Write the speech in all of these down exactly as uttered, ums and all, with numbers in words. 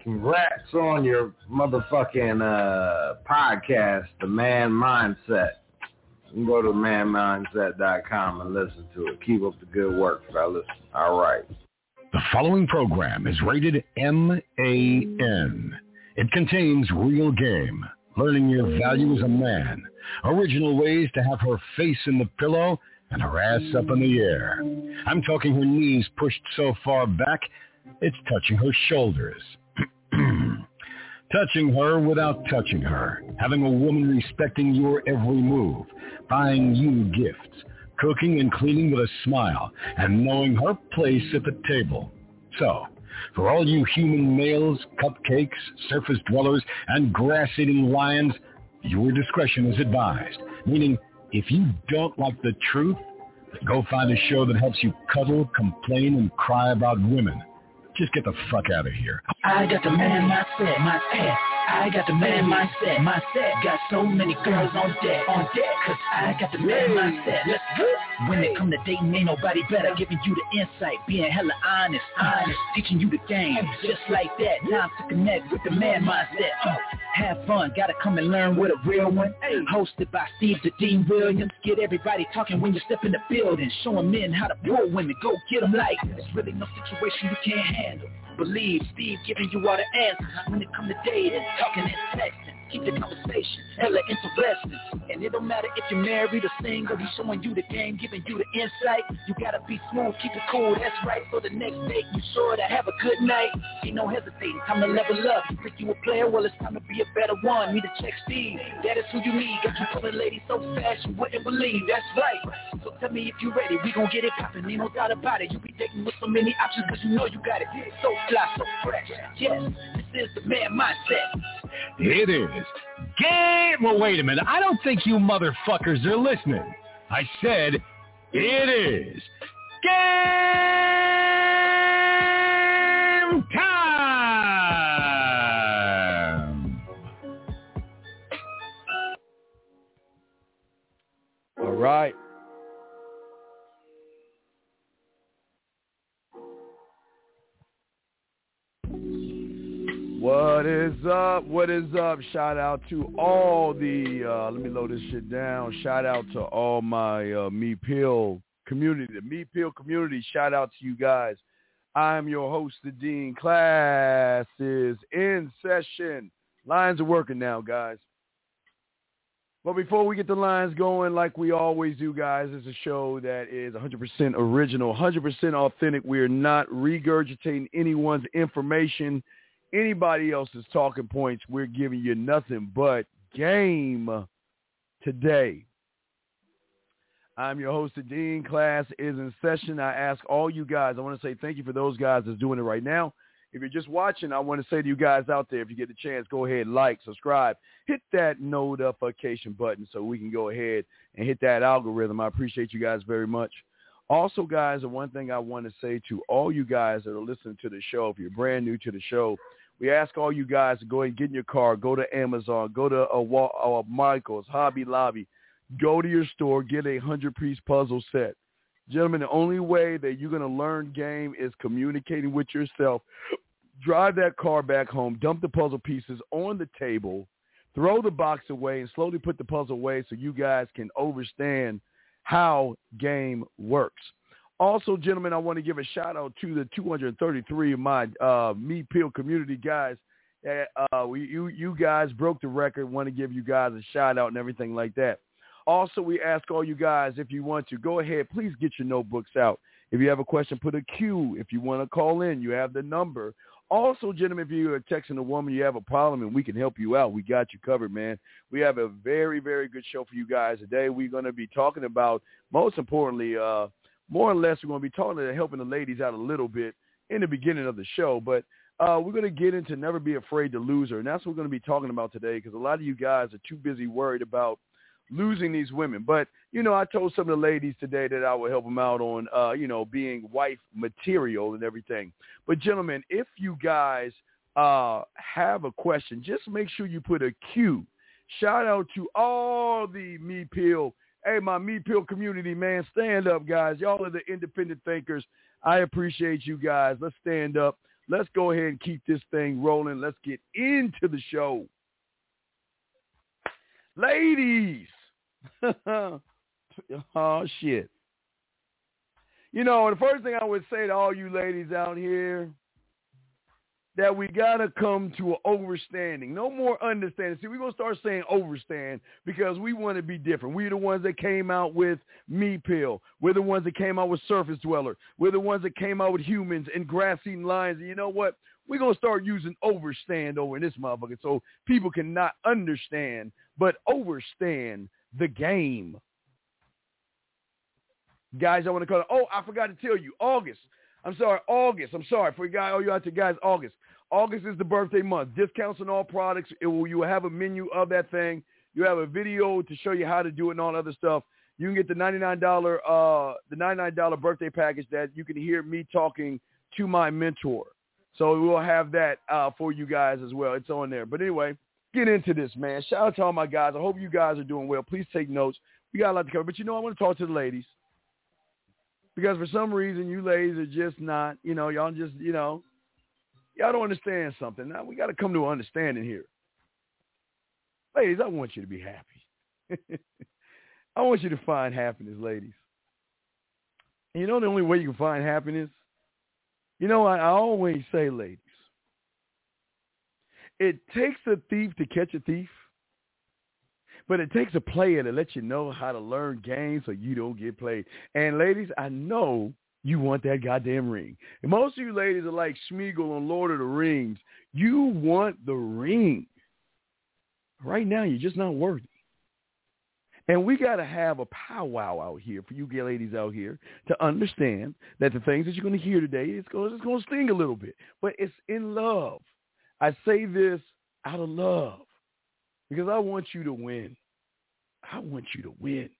congrats on your motherfucking uh, podcast, The Man Mindset. You can go to man mindset dot com and listen to it. Keep up the good work, fellas. All right. The following program is rated M A N. It contains real game, learning your value as a man, original ways to have her face in the pillow and her ass up in the air. I'm talking her knees pushed so far back, it's touching her shoulders. Touching her without touching her. Having a woman respecting your every move. Buying you gifts. Cooking and cleaning with a smile. And knowing her place at the table. So, for all you human males, cupcakes, surface dwellers, and grass-eating lions, your discretion is advised. Meaning, if you don't like the truth, then go find a show that helps you cuddle, complain, and cry about women. Just get the fuck out of here. I got the man mindset, mindset. I got the man mindset, mindset. Got so many girls on deck, on deck. Cause I got the man mindset. Let's go. When it come to dating, ain't nobody better. Giving you the insight, being hella honest, honest. Teaching you the game, just like that. Time to connect with the man mindset. Uh, have fun, gotta come and learn with a real one. Hosted by Steve the Dean Williams. Get everybody talking when you step in the building. Showing men how to pull women, go get them like. There's really no situation you can't handle. Believe Steve giving you all the answers. When it come to dating, talking and texting, keep the conversation hella interesting. And it don't matter if you're married or single. He's showing you the game, giving you the insight. You gotta be smooth, keep it cool, that's right. So the next date, you sure to have a good night. Ain't no hesitating, time to level up. You think you a player? Well, it's time to be a better one. Need to check Steve, that is who you need. Got you pulling ladies so fast you wouldn't believe. That's right. So tell me if you ready, we gon' get it poppin'. Ain't no doubt about it. You be dating with so many options, cause you know you got it. So fly, so fresh. Yes, this is the man mindset. It is. Game. Well, wait a minute. I don't think you motherfuckers are listening. I said it is game time. All right. What is up? What is up? Shout out to all the, uh, let me load this shit down. Shout out to all my uh, Me Pill community, the Me Pill community. Shout out to you guys. I'm your host, the Dean. Class is in session. Lines are working now, guys. But before we get the lines going, like we always do, guys, it's a show that is one hundred percent original, one hundred percent authentic. We are not regurgitating anyone's information, anybody else's talking points. We're giving you nothing but game today. I'm your host, the Dean. Class is in session. I ask all you guys, I want to say thank you for those guys that's doing it right now. If you're just watching, I want to say to you guys out there, if you get the chance, go ahead, like, subscribe, hit that notification button so we can go ahead and hit that algorithm. I appreciate you guys very much. Also, guys, the one thing I want to say to all you guys that are listening to the show, if you're brand new to the show, we ask all you guys to go ahead and get in your car, go to Amazon, go to a, a Michael's, Hobby Lobby, go to your store, get a hundred-piece puzzle set. Gentlemen, the only way that you're going to learn game is communicating with yourself. Drive that car back home, dump the puzzle pieces on the table, throw the box away, and slowly put the puzzle away so you guys can understand how game works. Also, gentlemen, I want to give a shout-out to the two hundred thirty-three of my uh, Me Pill community guys. Uh, we, you, you guys broke the record. Want to give you guys a shout-out and everything like that. Also, we ask all you guys, if you want to, go ahead, please get your notebooks out. If you have a question, put a Q. If you want to call in, you have the number. Also, gentlemen, if you're texting a woman, you have a problem, and we can help you out. We got you covered, man. We have a very, very good show for you guys today. We're going to be talking about, most importantly, uh, more or less, we're going to be talking and helping the ladies out a little bit in the beginning of the show. But uh, we're going to get into never be afraid to lose her, and that's what we're going to be talking about today because a lot of you guys are too busy worried about losing these women. But, you know, I told some of the ladies today that I would help them out on, uh, you know, being wife material and everything. But, gentlemen, if you guys uh, have a question, just make sure you put a Q. Shout out to all the Me Pill. Hey, my Me Pill community, man, stand up, guys. Y'all are the independent thinkers. I appreciate you guys. Let's stand up. let's go ahead and keep this thing rolling. Let's get into the show. Ladies. Oh, shit. You know, the first thing I would say to all you ladies out here, that we got to come to an overstanding. No more understanding. See, we're going to start saying overstand because we want to be different. We're the ones that came out with Me Pill. We're the ones that came out with Surface Dweller. We're the ones that came out with Humans and Grass-Eating Lions. And you know what? We're going to start using overstand over in this motherfucker so people can not understand, but overstand the game. Guys, I want to call it. Oh, I forgot to tell you. August. I'm sorry. August. I'm sorry. For you guys, oh, you out to guys, August. August is the birthday month. Discounts on all products. It will, you will have a menu of that thing. You have a video to show you how to do it and all other stuff. You can get the ninety-nine dollars uh, the ninety-nine dollars birthday package that you can hear me talking to my mentor. So we'll have that uh, for you guys as well. It's on there. But anyway, get into this, man. Shout out to all my guys. I hope you guys are doing well. Please take notes. We got a lot to cover. But, you know, I want to talk to the ladies. Because for some reason, you ladies are just not, you know, y'all just, you know, y'all don't understand something. Now, we got to come to an understanding here. Ladies, I want you to be happy. I want you to find happiness, ladies. And you know the only way you can find happiness? You know, I, I always say, ladies, it takes a thief to catch a thief, but it takes a player to let you know how to learn games so you don't get played. And ladies, I know you want that goddamn ring. And most of you ladies are like Smeagol on Lord of the Rings. You want the ring. Right now, you're just not worthy. And we got to have a powwow out here for you ladies out here to understand that the things that you're going to hear today, it's going, it's going to sting a little bit. But it's in love. I say this out of love because I want you to win. I want you to win.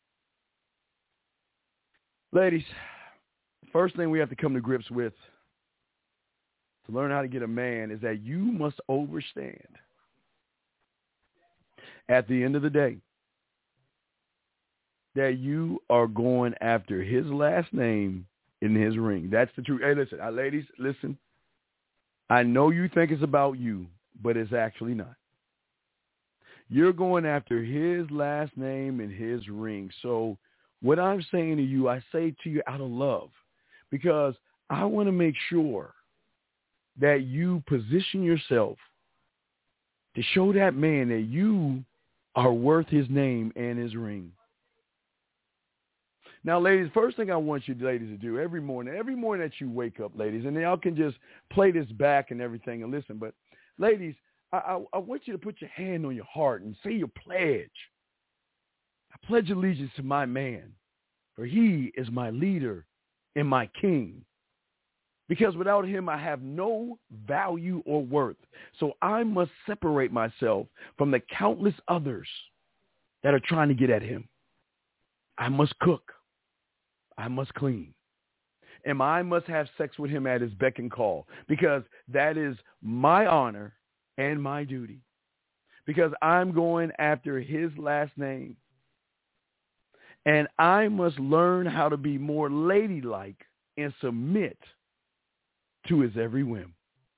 Ladies, first thing we have to come to grips with to learn how to get a man is that you must overstand. At the end of the day, that you are going after his last name in his ring. That's the truth. Hey, listen, uh, ladies, listen. I know you think it's about you, but it's actually not. You're going after his last name in his ring. So what I'm saying to you, I say to you out of love, because I want to make sure that you position yourself to show that man that you are worth his name and his ring. Now, ladies, first thing I want you ladies to do every morning, every morning that you wake up, ladies, and y'all can just play this back and everything and listen. But, ladies, I, I, I want you to put your hand on your heart and say your pledge. I pledge allegiance to my man, for he is my leader and my king. Because without him, I have no value or worth. So I must separate myself from the countless others that are trying to get at him. I must cook. I must clean. And I must have sex with him at his beck and call, because that is my honor and my duty, because I'm going after his last name. And I must learn how to be more ladylike and submit to his every whim.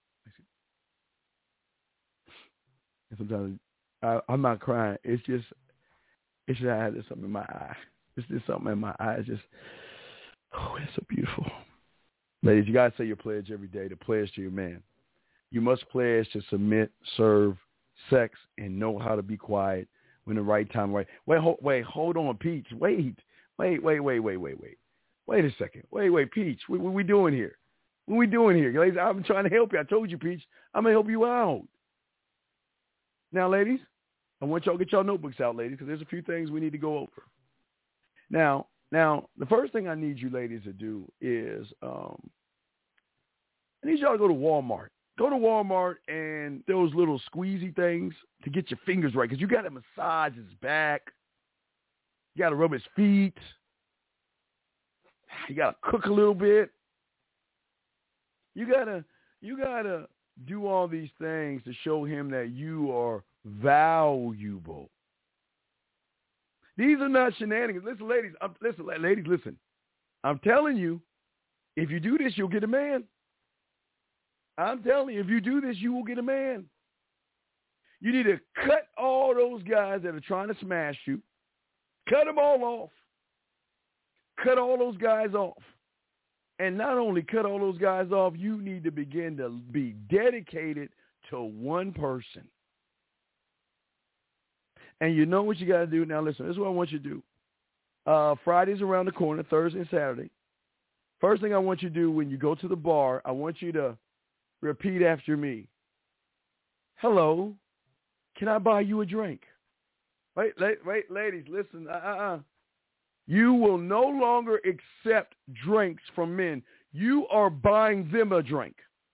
And sometimes I, I'm not crying. It's just, it's just I had something in my eye. It's just something in my eye. It's just, oh, it's so beautiful. Ladies, you got to say your pledge every day, the pledge to your man. You must pledge to submit, serve, sex, and know how to be quiet when the right time, right. Wait, hold, wait, hold on, Peach. Wait, wait, wait, wait, wait, wait, wait. Wait a second. Wait, wait, Peach. What, what we doing here? What we doing here? Ladies, I'm trying to help you. I told you, Peach. I'm going to help you out. Now, ladies, I want y'all to get y'all notebooks out, ladies, because there's a few things we need to go over. Now, now, the first thing I need you ladies to do is um, I need y'all to go to Walmart. Go to Walmart and those little squeezy things to get your fingers right, because you got to massage his back. You got to rub his feet. You got to cook a little bit. You got to you got to do all these things to show him that you are valuable. These are not shenanigans. Listen, ladies, I'm, listen, ladies, listen. I'm telling you, if you do this, you'll get a man. I'm telling you, if you do this, you will get a man. You need to cut all those guys that are trying to smash you. Cut them all off. Cut all those guys off. And not only cut all those guys off, you need to begin to be dedicated to one person. And you know what you got to do. Now, listen, this is what I want you to do. Uh, Friday's around the corner, Thursday and Saturday. First thing I want you to do when you go to the bar, I want you to repeat after me. Hello, can I buy you a drink? Wait, wait, wait ladies, listen. Uh-uh. You will no longer accept drinks from men. You are buying them a drink.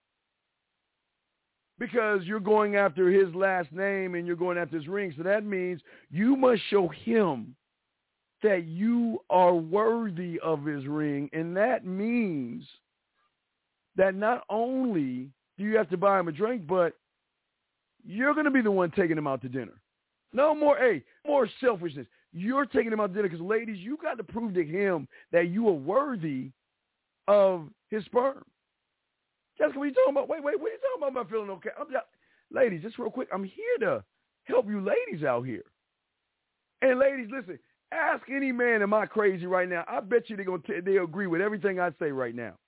Because you're going after his last name and you're going after his ring. So that means you must show him that you are worthy of his ring. And that means that not only do you have to buy him a drink, but you're going to be the one taking him out to dinner. No more, hey, more selfishness. You're taking him out to dinner because, ladies, you got to prove to him that you are worthy of his sperm. Jessica, what are you talking about? Wait, wait, what are you talking about? Am I feeling okay? I'm just, ladies, just real quick, I'm here to help you ladies out here. And ladies, listen, ask any man, am I crazy right now? I bet you they're gonna t- they agree with everything I say right now.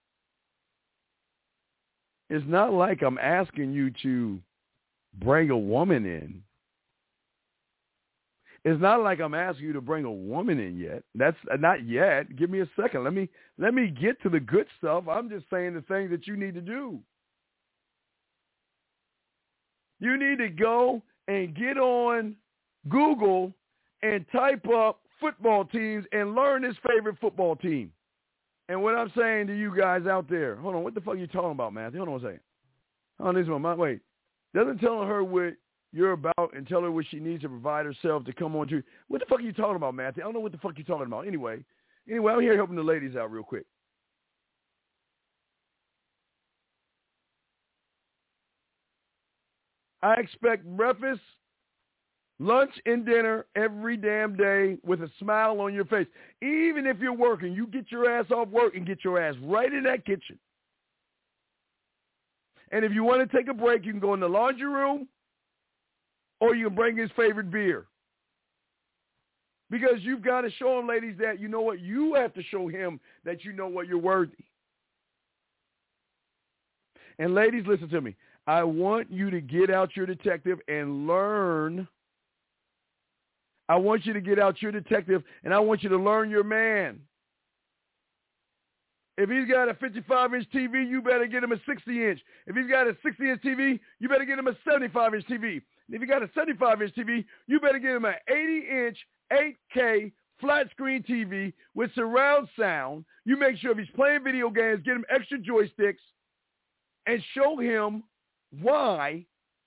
It's not like I'm asking you to bring a woman in. It's not like I'm asking you to bring a woman in yet. That's uh, not yet. Give me a second. Let me let me get to the good stuff. I'm just saying the things that you need to do. You need to go and get on Google and type up football teams and learn his favorite football team. And what I'm saying to you guys out there, hold on, what the fuck are you talking about, Matthew? Hold on a second. Hold on this one. Wait. Doesn't tell her what you're about and tell her what she needs to provide herself to come on to. What the fuck are you talking about, Matthew? I don't know what the fuck you're talking about. Anyway, anyway, I'm here helping the ladies out real quick. I expect breakfast, lunch, and dinner every damn day with a smile on your face. Even if you're working, you get your ass off work and get your ass right in that kitchen. And if you want to take a break, you can go in the laundry room or you can bring his favorite beer. Because you've got to show him, ladies, that you know what? You have to show him that you know what you're worthy. And ladies, listen to me. I want you to get out your detective and learn. I want you to get out your detective and I want you to learn your man. If he's got a fifty-five inch T V, you better get him a sixty inch. If he's got a sixty inch T V, you better get him a seventy-five inch T V. And if you got a seventy-five inch T V, you better get him an eighty inch eight K flat screen T V with surround sound. You make sure if he's playing video games, get him extra joysticks and show him why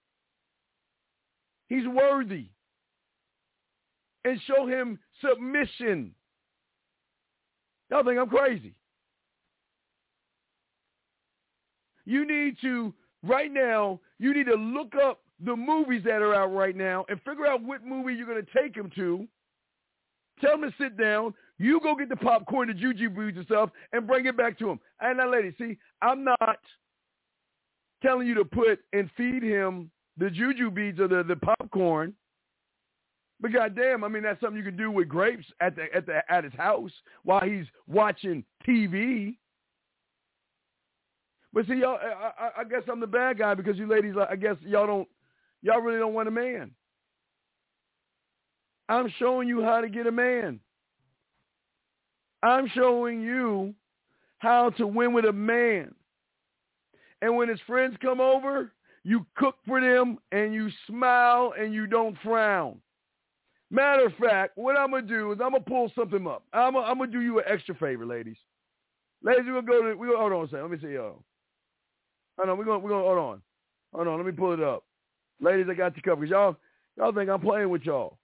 he's worthy. And show him submission. Y'all think I'm crazy. You need to, right now, you need to look up the movies that are out right now and figure out what movie you're going to take him to. Tell him to sit down. You go get the popcorn, the juju beads and stuff, and bring it back to him. And now, ladies, see, I'm not telling you to put and feed him the juju beads or the, the popcorn. But goddamn, I mean, that's something you can do with grapes at the at the at his house while he's watching T V. But see, y'all, I, I guess I'm the bad guy because you ladies, I guess y'all don't, y'all really don't want a man. I'm showing you how to get a man. I'm showing you how to win with a man. And when his friends come over, you cook for them and you smile and you don't frown. Matter of fact, what I'm going to do is I'm going to pull something up. I'm going to do you an extra favor, ladies. Ladies, we're going to go to, we hold on a second. Let me see y'all. Hold on, we're going, we're going, hold on. Hold on, let me pull it up. Ladies, I got you covered. Y'all, y'all think I'm playing with y'all.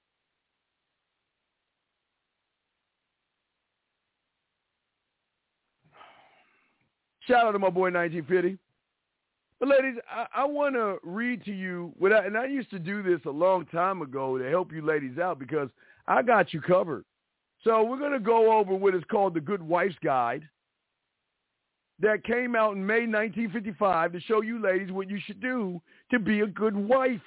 Shout out to my boy nineteen fifty. But ladies, I, I want to read to you, what I, and I used to do this a long time ago to help you ladies out because I got you covered. So we're going to go over what is called the Good Wife's Guide. that came out in May nineteen fifty-five to show you ladies what you should do to be a good wife.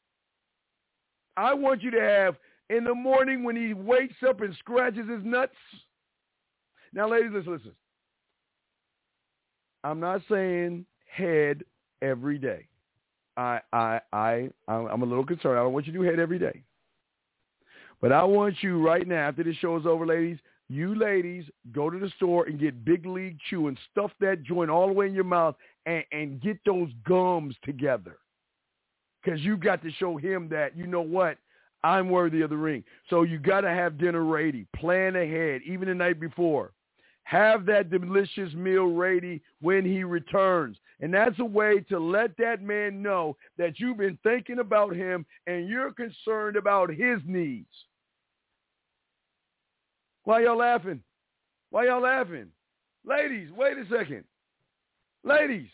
I want you to have, in the morning when he wakes up and scratches his nuts. Now, ladies, listen, listen. I'm not saying head every day. I, I, I, I'm a little concerned. I don't want you to do head every day. But I want you right now, after this show is over, ladies, you ladies go to the store and get Big League Chew and stuff that joint all the way in your mouth and, and get those gums together. Because you've got to show him that, you know what, I'm worthy of the ring. So you got to have dinner ready. Plan ahead, even the night before. Have that delicious meal ready when he returns. And that's a way to let that man know that you've been thinking about him and you're concerned about his needs. Why y'all laughing? Why y'all laughing? Ladies, wait a second. Ladies.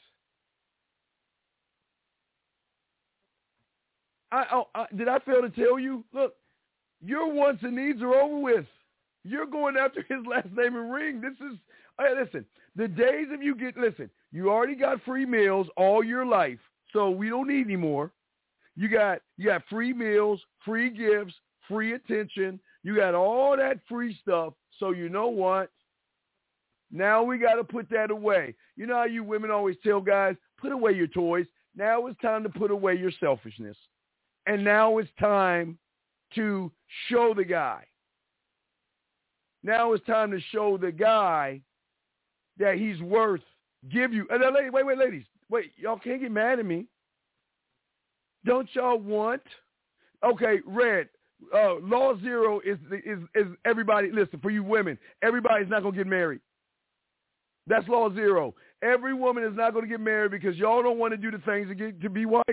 I, oh, I, did I fail to tell you? Look, your wants and needs are over with. You're going after his last name and ring. This is, hey, listen, the days of you get, listen, you already got free meals all your life, so we don't need any more. You got, you got free meals, free gifts, free attention. You got all that free stuff, so you know what? Now we got to put that away. You know how you women always tell guys, put away your toys. Now it's time to put away your selfishness. And now it's time to show the guy. Now it's time to show the guy that he's worth. Give you. And then, wait, wait, ladies. Wait, y'all can't get mad at me. Don't y'all want? Okay, Red. Uh, law zero is is is everybody. Listen, for you women, everybody's not gonna get married. That's law zero. Every woman is not gonna get married because y'all don't want to do the things to get to be wife.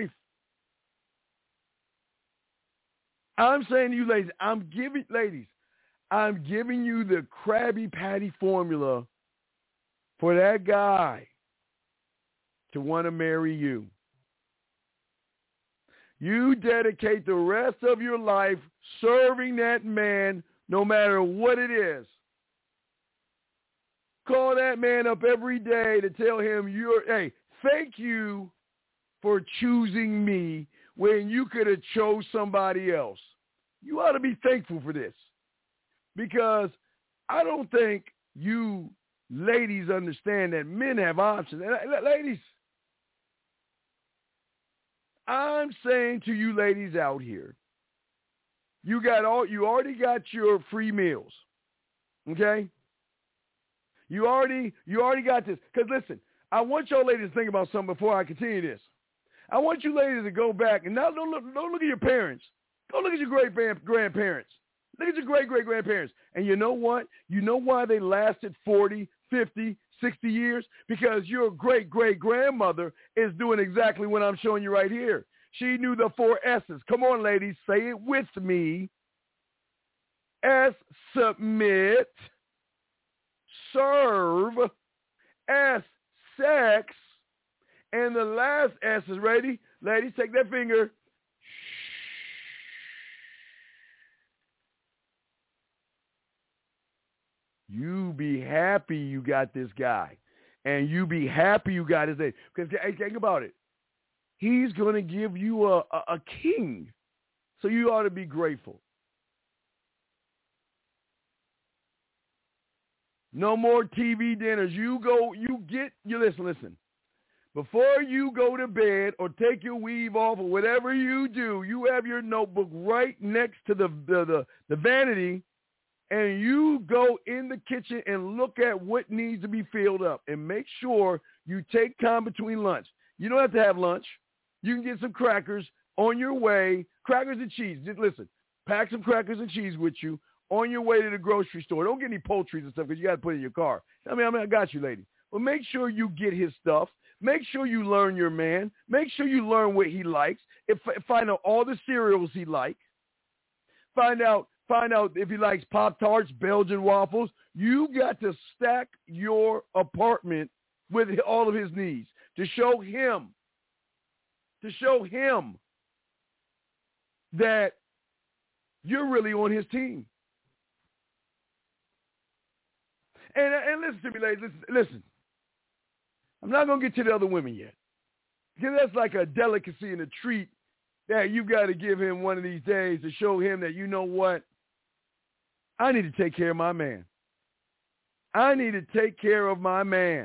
I'm saying to you, ladies, I'm giving ladies. I'm giving you the Krabby Patty formula for that guy to want to marry you. You dedicate the rest of your life serving that man no matter what it is. Call that man up every day to tell him, you're, hey, thank you for choosing me when you could have chose somebody else. You ought to be thankful for this. Because I don't think you ladies understand that men have options. And ladies, I'm saying to you ladies out here, you got all you already got your free meals. Okay? You already you already got this. Because listen, I want y'all ladies to think about something before I continue this. I want you ladies to go back and now don't look, don't look at your parents. Go look at your great grandparents. Look at your great-great-grandparents. And you know what? You know why they lasted forty, fifty, sixty years? Because your great-great-grandmother is doing exactly what I'm showing you right here. She knew the four S's. Come on, ladies. Say it with me. S, submit. Serve. S, sex. And the last S is ready. Ladies, take that finger. You be happy you got this guy. And you be happy you got his name. Because hey, think about it. He's going to give you a, a, a king. So you ought to be grateful. No more T V dinners. You go, you get, you listen, listen. Before you go to bed or take your weave off or whatever you do, you have your notebook right next to the the, the, the vanity. And you go in the kitchen and look at what needs to be filled up and make sure you take time between lunch. You don't have to have lunch. You can get some crackers on your way, crackers and cheese. Just listen, pack some crackers and cheese with you on your way to the grocery store. Don't get any poultry and stuff because you got to put it in your car. I mean, I mean, I got you, lady. But make sure you get his stuff. Make sure you learn your man. Make sure you learn what he likes. If, find out all the cereals he likes. Find out. Find out if he likes Pop-Tarts, Belgian waffles. You got to stack your apartment with all of his needs to show him, to show him that you're really on his team. And, and listen to me, ladies. Listen, listen. I'm not going to get to the other women yet. Because that's like a delicacy and a treat that you got to give him one of these days to show him that, you know what? I need to take care of my man. I need to take care of my man.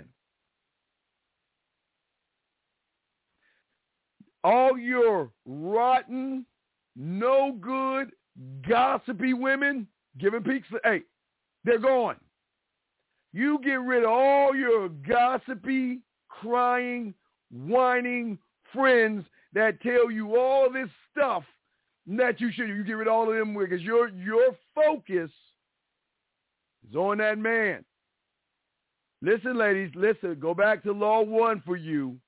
All your rotten, no good, gossipy women giving peaks. Hey, they're gone. You get rid of all your gossipy, crying, whining friends that tell you all this stuff that you should. You get rid of all of them because your your focus is on that man. Listen, ladies, listen. Go back to law one for you.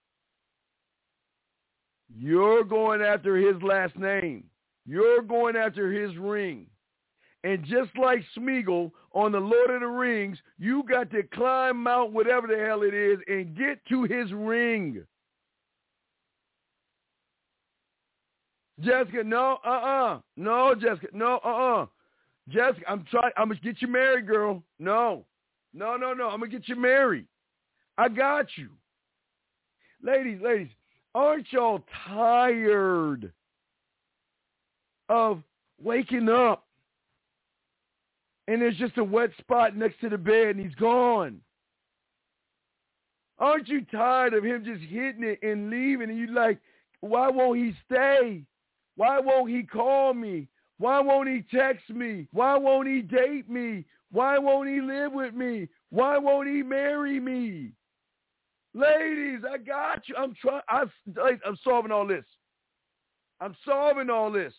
You're going after his last name. You're going after his ring. And just like Smeagol on the Lord of the Rings, you got to climb out whatever the hell it is and get to his ring. Jessica, no, uh-uh. No, Jessica, no, uh-uh. Jessica, I'm trying, I'm going to get you married, girl. No, no, no, no, I'm going to get you married. I got you. Ladies, ladies, aren't y'all tired of waking up and there's just a wet spot next to the bed and he's gone? Aren't you tired of him just hitting it and leaving and you like, why won't he stay? Why won't he call me? Why won't he text me? Why won't he date me? Why won't he live with me? Why won't he marry me? Ladies, I got you. I'm trying. I'm, I'm solving all this. I'm solving all this.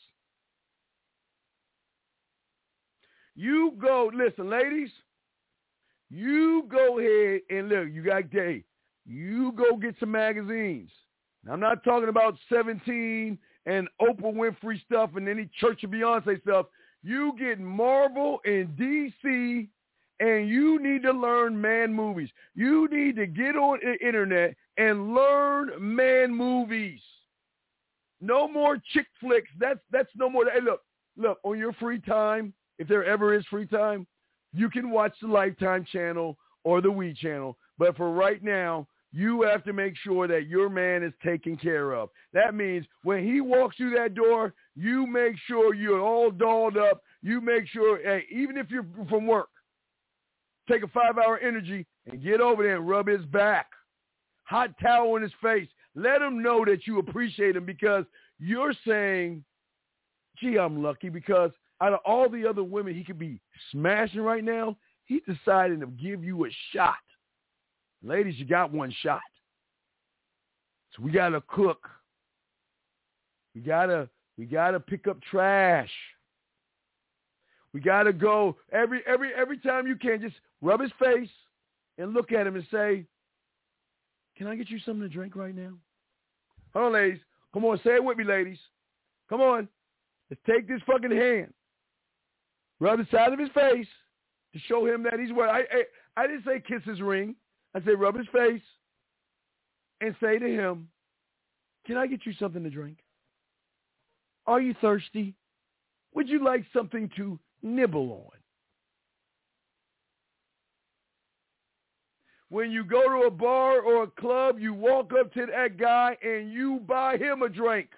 You go, listen, ladies, you go ahead and look, you got gay. You go get some magazines. Now, I'm not talking about seventeen and Oprah Winfrey stuff and any Church of Beyonce stuff. You get Marvel and D C, and you need to learn man movies. You need to get on the internet and learn man movies. No more chick flicks. That's that's no more. Hey, look, look, on your free time, if there ever is free time, you can watch the Lifetime channel or the We channel. But for right now, you have to make sure that your man is taken care of. That means when he walks through that door, you make sure you're all dolled up. You make sure, hey, even if you're from work, take a five-hour energy and get over there and rub his back. Hot towel in his face. Let him know that you appreciate him because you're saying, gee, I'm lucky because out of all the other women he could be smashing right now, he decided to give you a shot. Ladies, you got one shot. So we got to cook. We got to we got to pick up trash. We got to go every every every time you can, just rub his face and look at him and say, can I get you something to drink right now? Hold on, ladies. Come on, say it with me, ladies. Come on. Let's take this fucking hand. Rub the side of his face to show him that he's worth. I, I, I didn't say kiss his ring. I said rub his face and say to him, can I get you something to drink? Are you thirsty? Would you like something to nibble on? When you go to a bar or a club, you walk up to that guy and you buy him a drink.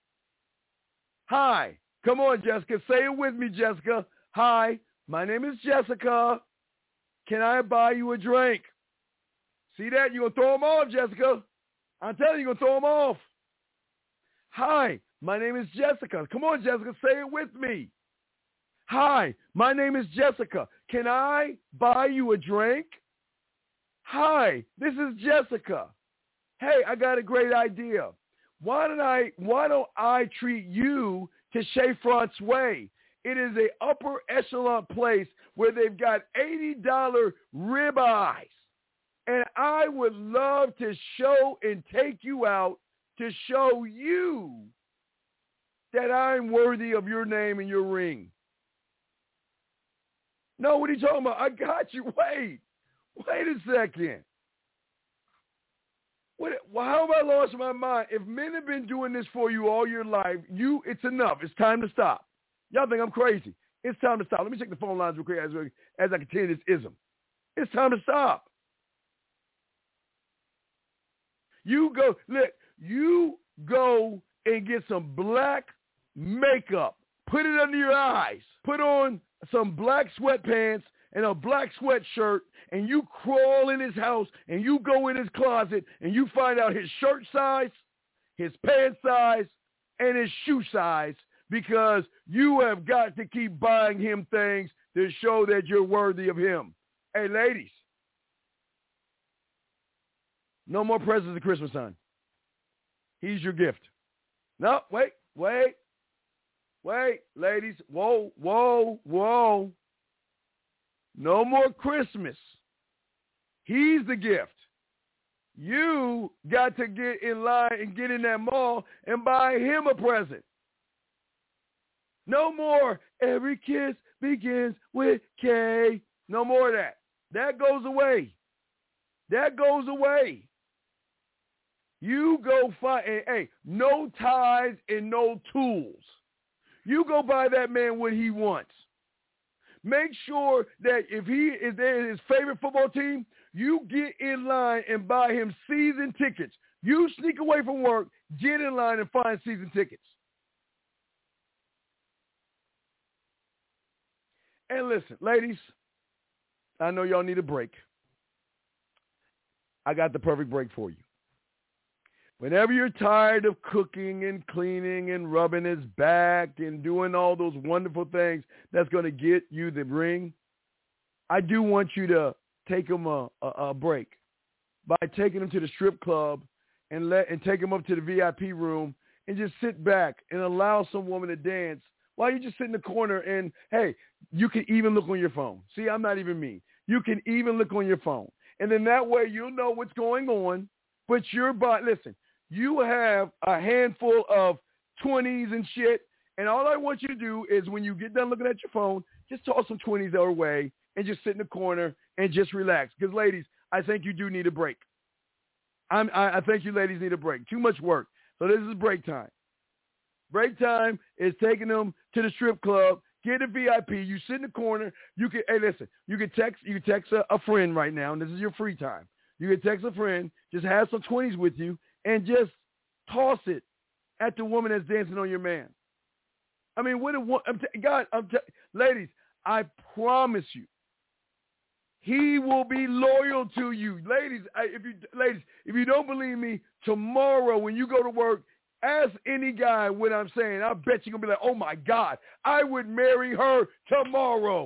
Hi. Come on, Jessica. Say it with me, Jessica. Hi, my name is Jessica. Can I buy you a drink? See that? You're going to throw him off, Jessica. I'm telling you, you're going to throw him off. Hi, my name is Jessica. Come on, Jessica, say it with me. Hi, my name is Jessica. Can I buy you a drink? Hi, this is Jessica. Hey, I got a great idea. Why don't I, why don't I treat you to Chez Francois? It is an upper echelon place where they've got eighty dollars ribeyes. And I would love to show and take you out to show you that I'm worthy of your name and your ring. No, what are you talking about? I got you. Wait. Wait a second. What, well, how have I lost my mind? If men have been doing this for you all your life, you, it's enough. It's time to stop. Y'all think I'm crazy. It's time to stop. Let me check the phone lines real quick as, as I continue this ism. It's time to stop. You go, look, you go and get some black makeup. Put it under your eyes. Put on some black sweatpants and a black sweatshirt, and you crawl in his house, and you go in his closet, and you find out his shirt size, his pants size, and his shoe size, because you have got to keep buying him things to show that you're worthy of him. Hey, ladies, no more presents at Christmas time. He's your gift. No, wait, wait, wait, ladies. Whoa, whoa, whoa. No more Christmas. He's the gift. You got to get in line and get in that mall and buy him a present. No more every kiss begins with K. No more of that. That goes away. That goes away. You go find, hey, hey, no ties and no tools. You go buy that man what he wants. Make sure that if he is in his favorite football team, you get in line and buy him season tickets. You sneak away from work, get in line and find season tickets. And listen, ladies, I know y'all need a break. I got the perfect break for you. Whenever you're tired of cooking and cleaning and rubbing his back and doing all those wonderful things that's going to get you the ring, I do want you to take him a, a, a break by taking him to the strip club and let and take him up to the V I P room and just sit back and allow some woman to dance while you just sit in the corner. And, hey, you can even look on your phone. See, I'm not even mean. You can even look on your phone. And then that way you'll know what's going on. But your body, listen, you have a handful of twenties and shit, and all I want you to do is when you get done looking at your phone, just toss some twenties their way and just sit in the corner and just relax. Because, ladies, I think you do need a break. I'm, I, I think you ladies need a break. Too much work. So this is break time. Break time is taking them to the strip club, get a V I P. You sit in the corner. You can, hey, listen, you can text, you can text a, a friend right now, and this is your free time. You can text a friend, just have some twenties with you, and just toss it at the woman that's dancing on your man. I mean, what? A, I'm t- God, I'm t- ladies, I promise you, he will be loyal to you. Ladies, I, if you ladies, if you don't believe me, tomorrow when you go to work, ask any guy what I'm saying. I bet you're going to be like, oh, my God, I would marry her tomorrow.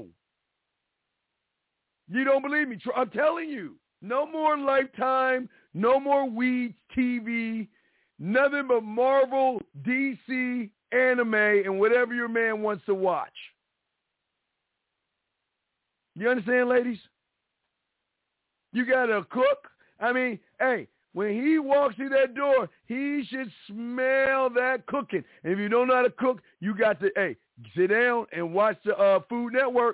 You don't believe me? I'm telling you. No more Lifetime, no more Weeds T V, nothing but Marvel, D C, anime, and whatever your man wants to watch. You understand, ladies? You got to cook. I mean, hey, when he walks through that door, he should smell that cooking. And if you don't know how to cook, you got to, hey, sit down and watch the uh, Food Network.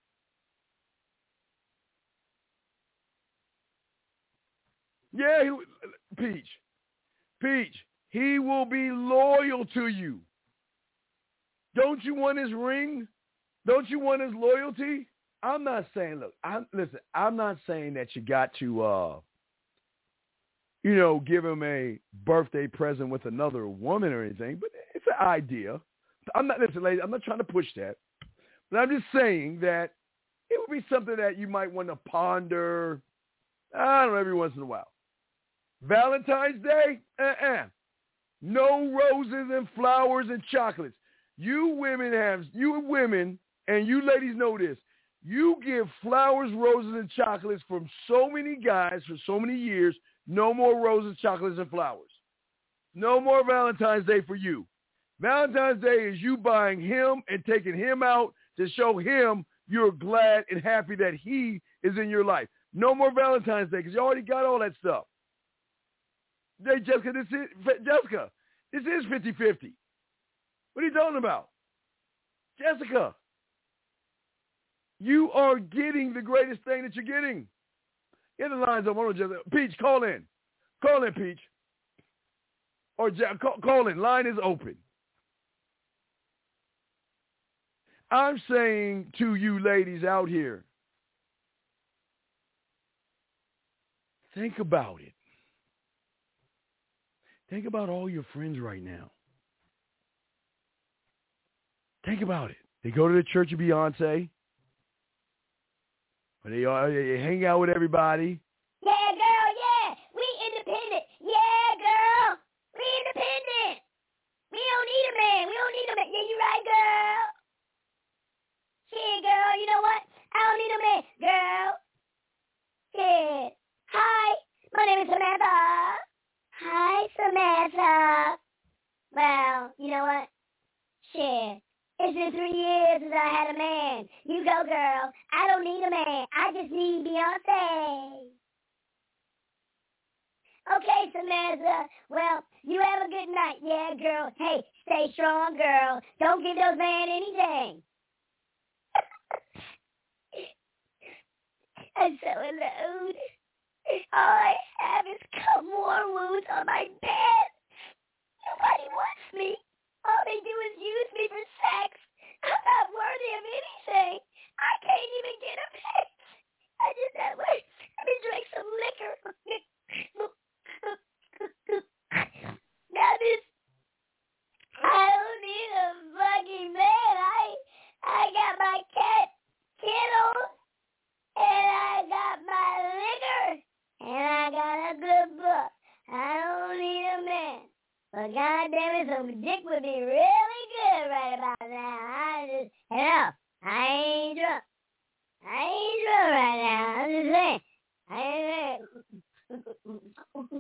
Yeah, he, Peach, Peach, he will be loyal to you. Don't you want his ring? Don't you want his loyalty? I'm not saying, look, I'm, listen, I'm not saying that you got to, uh, you know, give him a birthday present with another woman or anything, but it's an idea. I'm not, listen, ladies, I'm not trying to push that, but I'm just saying that it would be something that you might want to ponder, I don't know, every once in a while. Valentine's Day, uh-uh. No roses and flowers and chocolates. You women have, you women, and you ladies know this, you give flowers, roses, and chocolates from so many guys for so many years. No more roses, chocolates, and flowers. No more Valentine's Day for you. Valentine's Day is you buying him and taking him out to show him you're glad and happy that he is in your life. No more Valentine's Day because you already got all that stuff. Hey, Jessica, this is, Jessica, this is fifty-fifty. What are you talking about? Jessica, you are getting the greatest thing that you're getting. Get the lines up. Jessica. Peach, call in. Call in, Peach. Or call, call in. Line is open. I'm saying to you ladies out here, think about it. Think about all your friends right now. Think about it. They go to the church of Beyonce. Or they, uh, they hang out with everybody. Yeah, girl, yeah. We independent. Yeah, girl. We independent. We don't need a man. We don't need a man. Yeah, you right, girl. Shit, girl, you know what? I don't need a man. Girl. Shit. Hi, my name is Samantha. Hi, Samantha. Well, you know what? Shit. It's been three years since I had a man. You go, girl. I don't need a man. I just need Beyonce. Okay, Samantha. Well, you have a good night. Yeah, girl. Hey, stay strong, girl. Don't give those men anything. I'm so alone. All I have is cum war wounds on my bed. Nobody wants me. All they do is use me for sex. I'm not worthy of anything. I can't even get a fix. I just had to let me drink some liquor. Now this, I don't need a fucking man. I, I got my cat kennels, and I got my liquor, and I got a good book. I don't need a man. But goddamn it, some dick would be really good right about now. I just, hell, I ain't drunk. I ain't drunk right now. I'm just saying. I ain't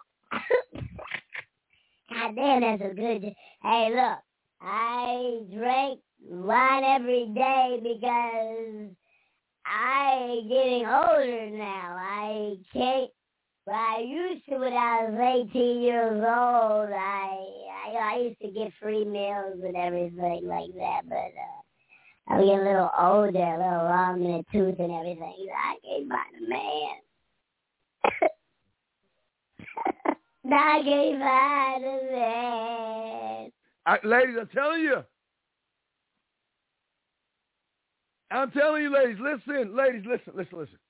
God damn, that's a good. Hey, look, I drink wine every day because I getting older now. I can't. But I used to when I was eighteen years old. I, I I used to get free meals and everything like that. But uh, I'm getting a little older, a little long in the tooth and everything. So I can't find a man. I can't find a man. I, ladies, I'm telling you. I'm telling you, ladies, listen. Ladies, listen, listen, listen.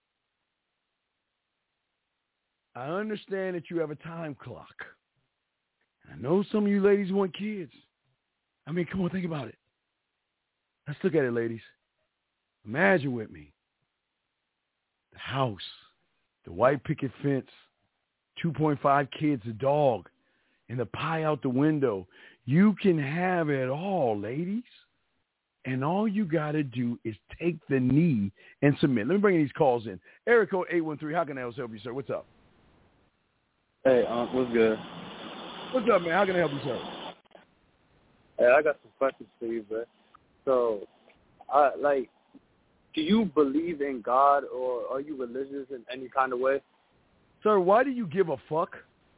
I understand that you have a time clock. I know some of you ladies want kids. I mean, come on, think about it. Let's look at it, ladies. Imagine with me. The house, the white picket fence, two point five kids, a dog, and the pie out the window. You can have it all, ladies. And all you got to do is take the knee and submit. Let me bring these calls in. Area code eight one three. How can I help you, sir? What's up? Hey, um, what's good? What's up, man? How can I help you, sir? Hey, I got some questions for you, bro. So, uh, like, do you believe in God or are you religious in any kind of way? Sir, why do you give a fuck?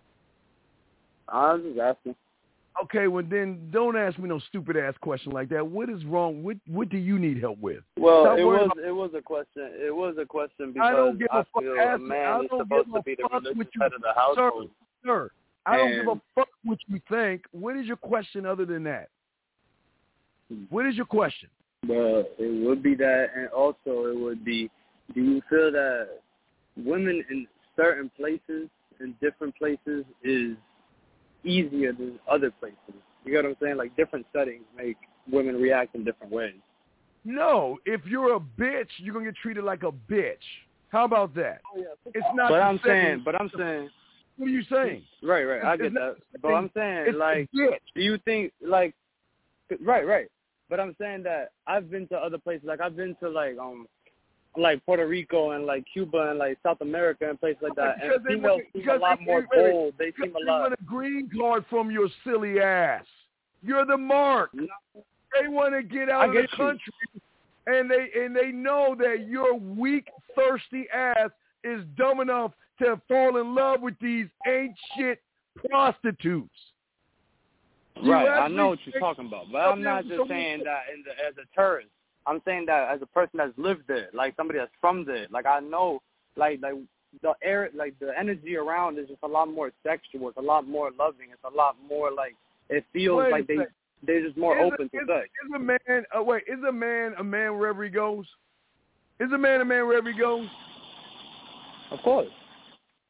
I was just asking. Okay, well then don't ask me no stupid ass question like that. What is wrong? What What do you need help with? Well, Stop it was about- it was a question. It was a question because I don't give a I fuck. feel Ask a me. man I is don't supposed give to a be the fuck religious what you, head of the household. Sir, sir, I don't And- give a fuck what you think. What is your question other than that? What is your question? Well, it would be that, and also it would be, do you feel that women in certain places, in different places, is easier than other places? You get what I'm saying? Like, different settings make women react in different ways. No, if you're a bitch, you're going to get treated like a bitch. How about that? Oh, yeah. It's not But the I'm setting. saying, but I'm saying, What are you saying? right, right, I It's- get it's not that. the But setting. I'm saying, It's like, a bitch. do you think, like, right, right. But I'm saying that I've been to other places. Like, I've been to, like, um, like Puerto Rico and, like, Cuba and, like, South America and places like that. Because And they females want- seem a because lot they- more wait, wait, bold. They seem a They lot. want a green card from your silly ass. You're the mark. They want to get out I of the get you. country, and they and they know that your weak, thirsty ass is dumb enough to fall in love with these ain't shit prostitutes. You Right, I actually know what you're think- talking about, but I'm not just saying that in the, as a tourist. I'm saying that as a person that's lived there, like somebody that's from there. Like, I know, like like the air, like the energy around is just a lot more sexual. It's a lot more loving. It's a lot more like it feels Wait a like they second. they're just more Is open a, to is, sex. Is a man? Uh, wait, is a man a man wherever he goes? Is a man a man wherever he goes? Of course.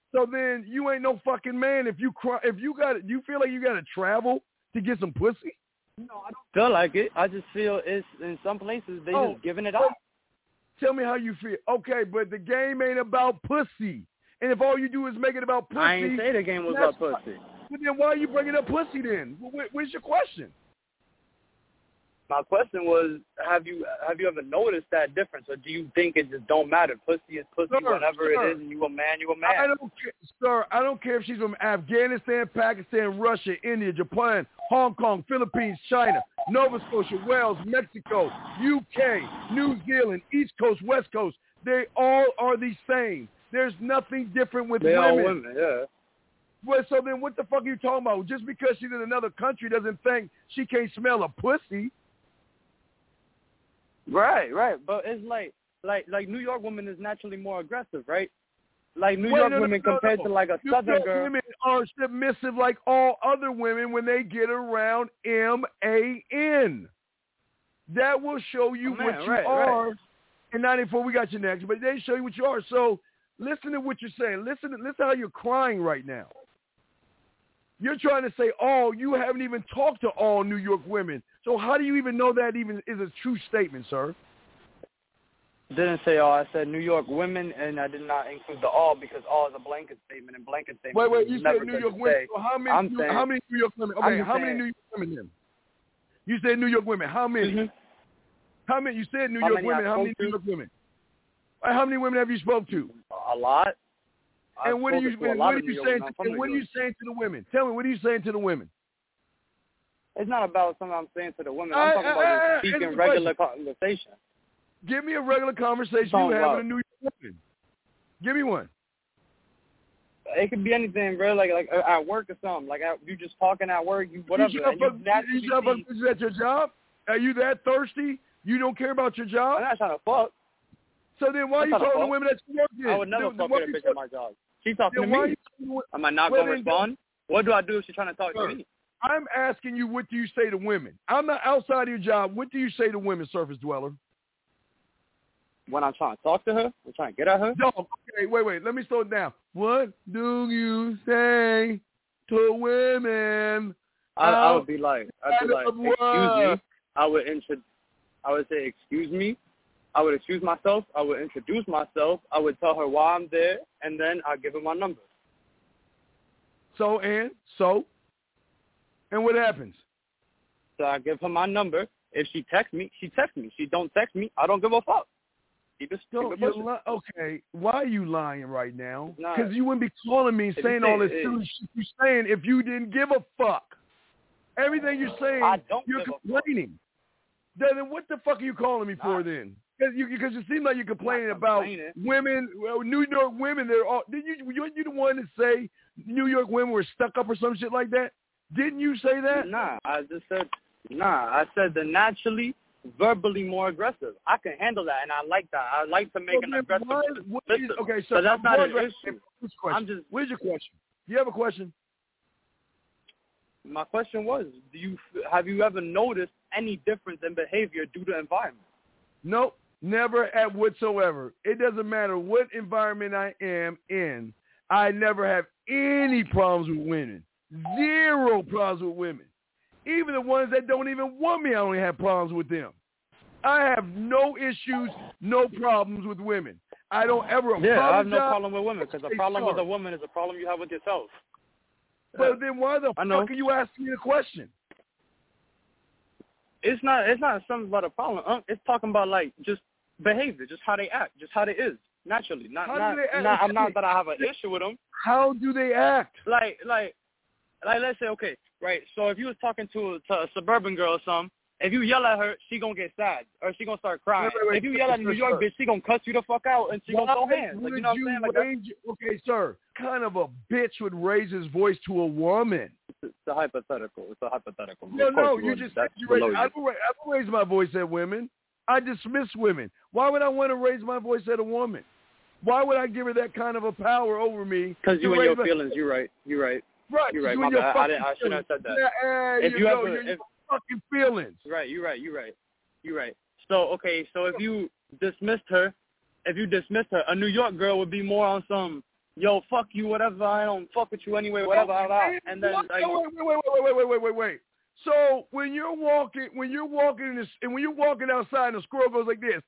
So then you ain't no fucking man if you cry. If you got, you feel like you got to travel to get some pussy. No, I don't feel like it. I just feel it's in some places they Oh, just giving it up. Tell me how you feel. Okay, but the game ain't about pussy. And if all you do is make it about pussy, I ain't say the game was about pussy. But then why are you bringing up pussy then? What, what's your question? My question was, have you have you ever noticed that difference, or do you think it just don't matter? Pussy is pussy, Sir, whenever sir. it is, and you a man, you a man. I don't care, sir. I don't care if she's from Afghanistan, Pakistan, Russia, India, Japan, Hong Kong, Philippines, China, Nova Scotia, Wales, Mexico, U K, New Zealand, East Coast, West Coast. They all are the same. There's nothing different with they women. all women, yeah. Well, so then what the fuck are you talking about? Just because she's in another country doesn't think she can't smell a pussy. Right, right. But it's like, like, like New York woman is naturally more aggressive, right? Like New Wait, York no, no, women no, compared no. to like a New Southern York girl. Women are submissive like all other women when they get around M A N. That will show you Oh, man, what you right, are. right. In ninety-four, we got you next, but they show you what you are. So listen to what you're saying. Listen, listen how you're crying right now. You're trying to say all. You haven't even talked to all New York women. So how do you even know that even is a true statement, sir? Didn't say all. I said New York women, and I did not include the all because all is a blanket statement, and blanket statement. Wait, wait. You never said New good York to women. say. So how many? I'm New, saying, how many New York women? I'm Okay, just how saying, many New York women then? You said New York women. How many? Mm-hmm. How many? You said New How York many women. I How many spoke New to? York women? All right, how many women have you spoke to? A lot. I've And what are you? spoken to a And lot what are of New you York saying? women. I'm To, from and New what are York. you saying to the women? Tell me, what are you saying to the women? It's not about something I'm saying to the women. I- I'm talking I- about I- just speaking answer the regular conversation. Give me a regular conversation you Talking have about- with a New York woman. Give me one. It could be anything, bro. Like like uh, at work or something. Like at, you just talking at work, you whatever. You and shut you up, naturally you shut up see- is at your job? Are you that thirsty? You don't care about your job? I'm not trying to fuck. So then why are I'm you trying to talking to fuck. women that you work with? I would never then, fuck why with a you bitch talk- at my job. She talking then to why me. you- Am I not well, gonna then- respond? What do I do if she's trying to talk Sir, to me? I'm asking you, what do you say to women? I'm not outside of your job. What do you say to women, surface dweller? When I'm trying to talk to her, I'm trying to get at her. No, okay, wait, wait. Let me slow it down. What do you say to women? I, I would be like, I'd be like, Out of excuse work. me. I would intro- I would say, excuse me. I would excuse myself. I would introduce myself. I would tell her why I'm there, and then I'd give her my number. So, and? So? And what happens? So I give her my number. If she texts me, she texts me. She don't text me, I don't give a fuck. She just No, keep it you're pushing. li- okay. Why are you lying right now? Nah. Because you wouldn't be calling me and If saying you all say- this silly shit you're saying if you didn't give a fuck. Everything you're saying, I don't you're give a fuck. complaining. Then what the fuck are you calling me for Nah. then? Because you, because it seems like you're complaining about complaining. women, well, New York women. They're all. Did you? You you the one to say New York women were stuck up or some shit like that? Didn't you say that? Nah, I just said, nah. I said they're naturally, verbally more aggressive. I can handle that, and I like that. I like to make Well, an then aggressive. why- what is- listen, okay, so but that's I'm not going an back- issue. What's your question? I'm just. Where's your question? Do you have a question? My question was, do you have you ever noticed any difference in behavior due to environment? Nope, never at whatsoever. It doesn't matter what environment I am in. I never have any problems with women. Zero problems with women. Even the ones that don't even want me, I don't have problems with them. I have no issues, no problems with women. I don't ever apologize. Yeah, I have no problem with women because a Say problem with sorry. a woman is a problem you have with yourself. But then why the I fuck know. are you asking me the question? It's not. It's not something about a problem. Uh, It's talking about like just behavior, just how they act, just how they is naturally. Not. How do not. they act? not I'm not that I have an issue with them. How do they act? Like, like, like. Let's say, okay, right. So if you was talking to to a suburban girl or something, if you yell at her, she gonna get sad or she gonna start crying. Wait, wait, wait, if you yell at a sir, New York sir. bitch, she gonna cuss you the fuck out and she gonna throw Why hands. Like, you would know what I'm saying? Like that's, range- okay, sir. Kind of a bitch would raise his voice to a woman. it's a hypothetical. It's a hypothetical. No, Of course no, you you wouldn't. just That's said you below raise, you. I don't ra- I don't raise my voice at women. I dismiss women. Why would I want to raise my voice at a woman? Why would I give her that kind of a power over me? Because to you and raise your my- feelings. You're right. You're right. Right, You're right. you My and your bad. I fucking didn't- I shouldn't have said that. feelings. Yeah, If you, you know, ever- your, if- your fucking feelings. Right, you're right, you're right, you're right. So, okay, so if you dismissed her, if you dismissed her, a New York girl would be more on some, yo, fuck you, whatever. I don't fuck with you anyway, whatever. Blah, blah. And then, what? like, wait, wait, wait, wait, wait, wait, wait, wait, wait. So when you're walking, when you're walking in this, and when you're walking outside, and the squirrel goes like this,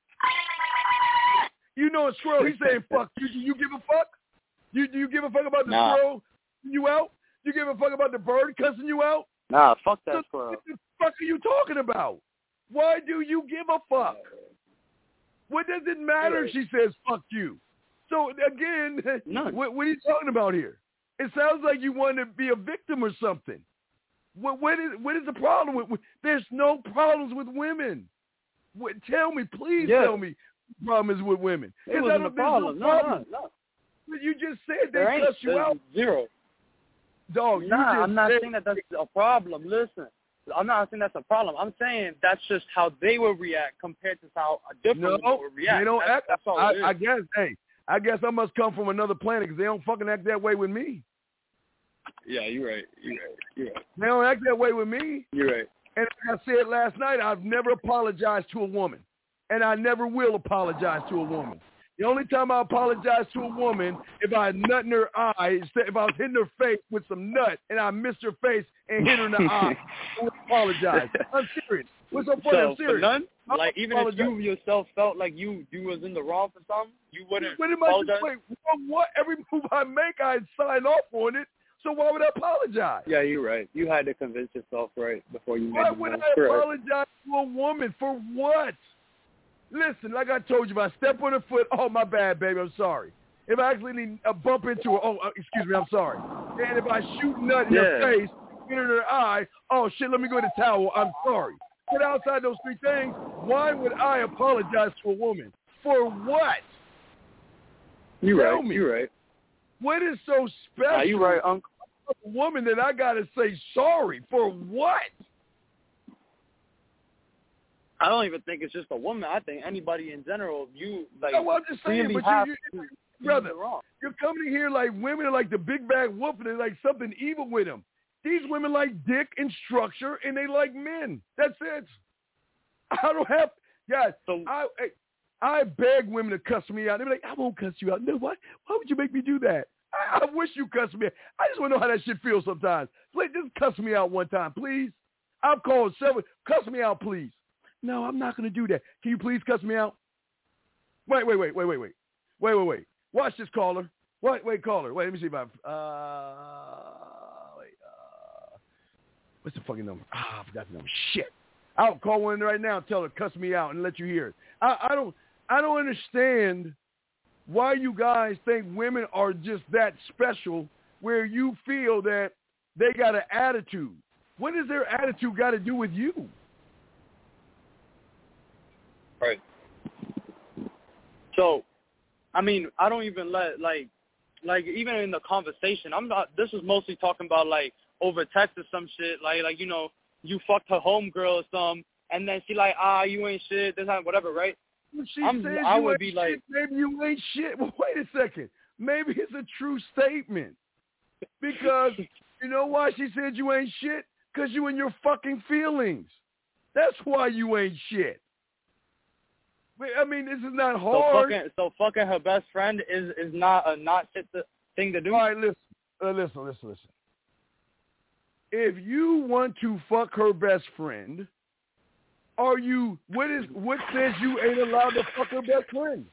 you know, a squirrel, he's saying, "Fuck you." Do you give a fuck? You do you give a fuck about the nah. squirrel cussing you out? You give a fuck about the bird cussing you out? Nah, fuck that so, squirrel. What the fuck are you talking about? Why do you give a fuck? What does it matter? She says, "Fuck you." So again, what, what are you talking about here? It sounds like you want to be a victim or something. What, what is what is the problem with? There's no problems with women. What, tell me, please yeah. tell me, the problem is with women. It wasn't a problem. No, problem. no, no. But you just said they there cuss you out. Zero. Dog, you nah, just I'm not said, saying that that's a problem. Listen, I'm not saying that's a problem. I'm saying that's just how they will react compared to how a different no, woman would react. They don't that's, act. That's all I, it is. I guess. Hey, I guess I must come from another planet because they don't fucking act that way with me. Yeah, you're right. You're right. You're right. They don't act that way with me. You're right. And like I said last night, I've never apologized to a woman, and I never will apologize to a woman. The only time I apologize to a woman if I nut in her eye, if I was hitting her face with some nut and I missed her face and hit her in the eye, I would apologize. I'm serious. What's so funny? So, I'm serious. For none? I'll like even apologize. if you yourself felt like you you was in the wrong for something, you wouldn't what am I apologize? Wait, what? Every move I make, I sign off on it. So why would I apologize? Yeah, you're right. You had to convince yourself right before you made Why the would move. I Correct. apologize to a woman for what? Listen, like I told you, if I step on her foot, oh, my bad, baby, I'm sorry. If I actually need a bump into her, oh, uh, excuse me, I'm sorry. And if I shoot nut in yeah. her face, hit her in her eye, oh, shit, let me go to the towel, I'm sorry. But outside those three things, why would I apologize to a woman? For what? You're Tell right. me. You're right. What is so special? Nah, you're right, Uncle. A woman that I got to say sorry for what? I don't even think it's just a woman. I think anybody in general, you like. No, well, I'm just saying, really but have you, you, to brother, wrong. you're coming here like women are like the big bad wolf and there's like something evil with them. These women like dick and structure and they like men. That's it. I don't have, guys, So, I, I I beg women to cuss me out. They're like, I won't cuss you out. No, why? Why would you make me do that? I, I wish you cussed me out. I just want to know how that shit feels sometimes. Please, just cuss me out one time, please. I've called several. Cuss me out, please. No, I'm not going to do that. Can you please cuss me out? Wait, wait, wait, wait, wait, wait. Wait, wait, wait. Watch this caller. Wait, wait, caller. Wait, let me see if I, uh, wait, uh, what's the fucking number? Ah, I forgot the number. Shit. I'll call one right now and tell her, cuss me out and let you hear it. I, I don't, I don't understand why you guys think women are just that special where you feel that they got an attitude. What does their attitude got to do with you? Right. So, I mean, I don't even let, like, like, even in the conversation, I'm not, this is mostly talking about, like, over text or some shit, like, like, you know, you fucked her homegirl or something, and then she like, ah, you ain't shit, this and whatever, right? When she I'm, says I you would ain't be shit, like, maybe you ain't shit. Well, wait a second. Maybe it's a true statement. Because you know why she said you ain't shit? Because you in your fucking feelings. That's why you ain't shit. I mean, this is not hard. So fucking, so fucking her best friend is, is not a not shit to, thing to do? All right, listen, uh, listen, listen, listen. If you want to fuck her best friend, are you, what is, what says you ain't allowed to fuck her best friend?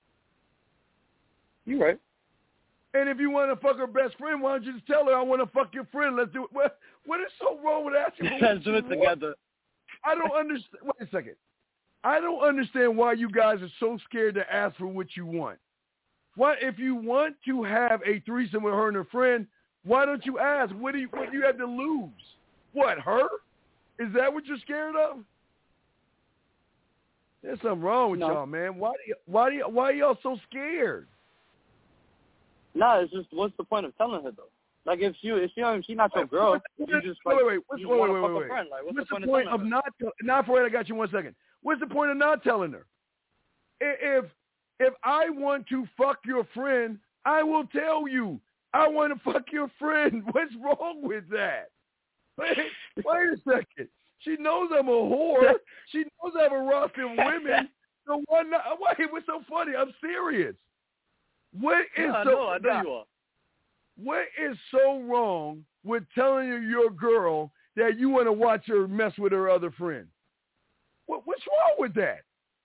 You right. And if you want to fuck her best friend, why don't you just tell her, I want to fuck your friend, let's do it. What, what is so wrong with asking for Let's do it together. I don't understand. Wait a second. I don't understand why you guys are so scared to ask for what you want. What if you want to have a threesome with her and her friend? Why don't you ask? What do you what do you have to lose? What, her? Is that what you're scared of? There's something wrong with No. y'all, man. Why do you, why do you, why are y'all so scared? Nah, it's just, what's the point of telling her though? Like if she if she if she's not your girl, What, you what, just wait, like wait, wait, what's, you wait, want wait, to wait, fuck wait. a friend. Like what's, what's the the point, point of of telling her? not? Not for it. I got you one second. What's the point of not telling her? If if I want to fuck your friend, I will tell you. I want to fuck your friend. What's wrong with that? Wait, wait a second. She knows I'm a whore. She knows I have a roster of women. So why not? Wait, what's so funny? I'm serious. What is yeah, so? I know, I know you are. What is so wrong with telling your girl that you want to watch her mess with her other friend? What, what's wrong with that?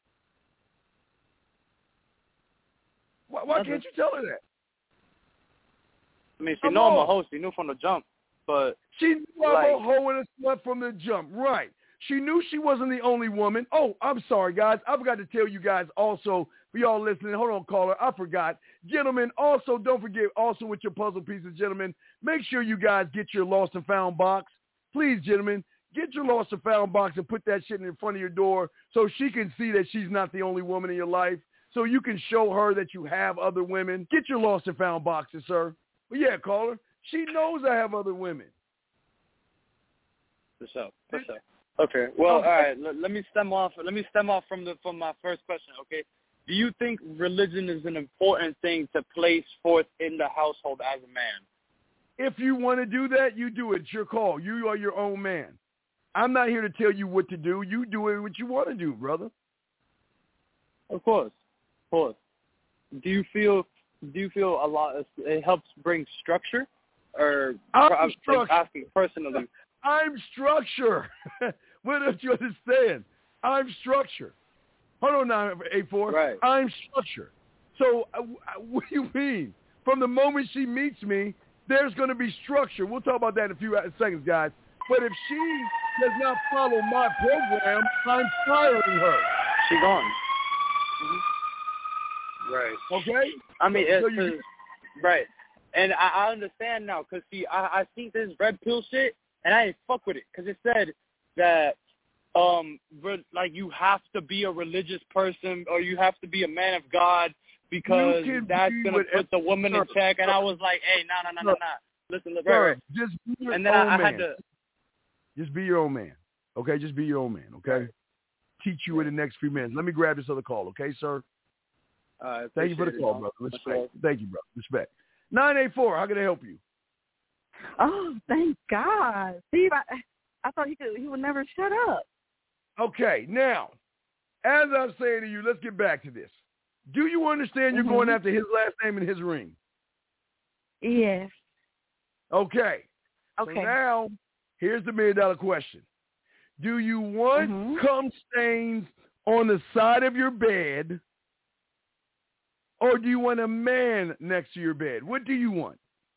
Why, why can't you tell her that? I mean, she Come know I'm a on. host. She knew from the jump, but She knew like, I'm a hoe and a slut from the jump, right? She knew she wasn't the only woman. Oh, I'm sorry, guys. I forgot to tell you guys also, for y'all listening, hold on, caller, I forgot. Gentlemen, also, don't forget, also with your puzzle pieces, gentlemen, make sure you guys get your lost and found box. Please, gentlemen, get your lost and found box and put that shit in front of your door so she can see that she's not the only woman in your life, so you can show her that you have other women. Get your lost and found boxes, sir. But yeah, caller, she knows I have other women. For sure, for sure. Okay. Well, Okay. all right. Let, let me stem off. Let me stem off from the from my first question. Okay. Do you think religion is an important thing to place forth in the household as a man? If you want to do that, you do it. It's your call. You are your own man. I'm not here to tell you what to do. You do it what you want to do, brother. Of course, of course. Do you feel? Do you feel a lot? It helps bring structure, or I'm I'm structure. asking personally. I'm structure. What don't you understand? I'm structure. Hold on now, A four. Right. I'm structure. So uh, what do you mean? From the moment she meets me, there's going to be structure. We'll talk about that in a few seconds, guys. But if she does not follow my program, I'm firing her. She gone. Mm-hmm. Right. Okay? I mean, So it's, you, right. And I, I understand now because, see, I, I seen this red pill shit, and I didn't fuck with it because it said that, um, re- like, you have to be a religious person or you have to be a man of God because that's going to put the woman in check. And I was like, hey, no, no, no, no, no. Listen, look, right, right. Just be your and then own I, I man. had to. Just be your own man. Okay? Just be your own man. Okay? Teach you in the next few minutes. Let me grab this other call. Okay, sir? Uh, Thank you for the call, it, brother. Respect. Thank you, brother. Respect. nine eight four, how can I help you? Oh, thank God. Steve, I, I thought he could. He would never shut up. Okay, now, as I'm saying to you, let's get back to this. Do you understand you're Mm-hmm. going after his last name and his ring? Yes. Okay. Okay. So now, here's the million dollar question. Do you want Mm-hmm. cum stains on the side of your bed, or do you want a man next to your bed? What do you want?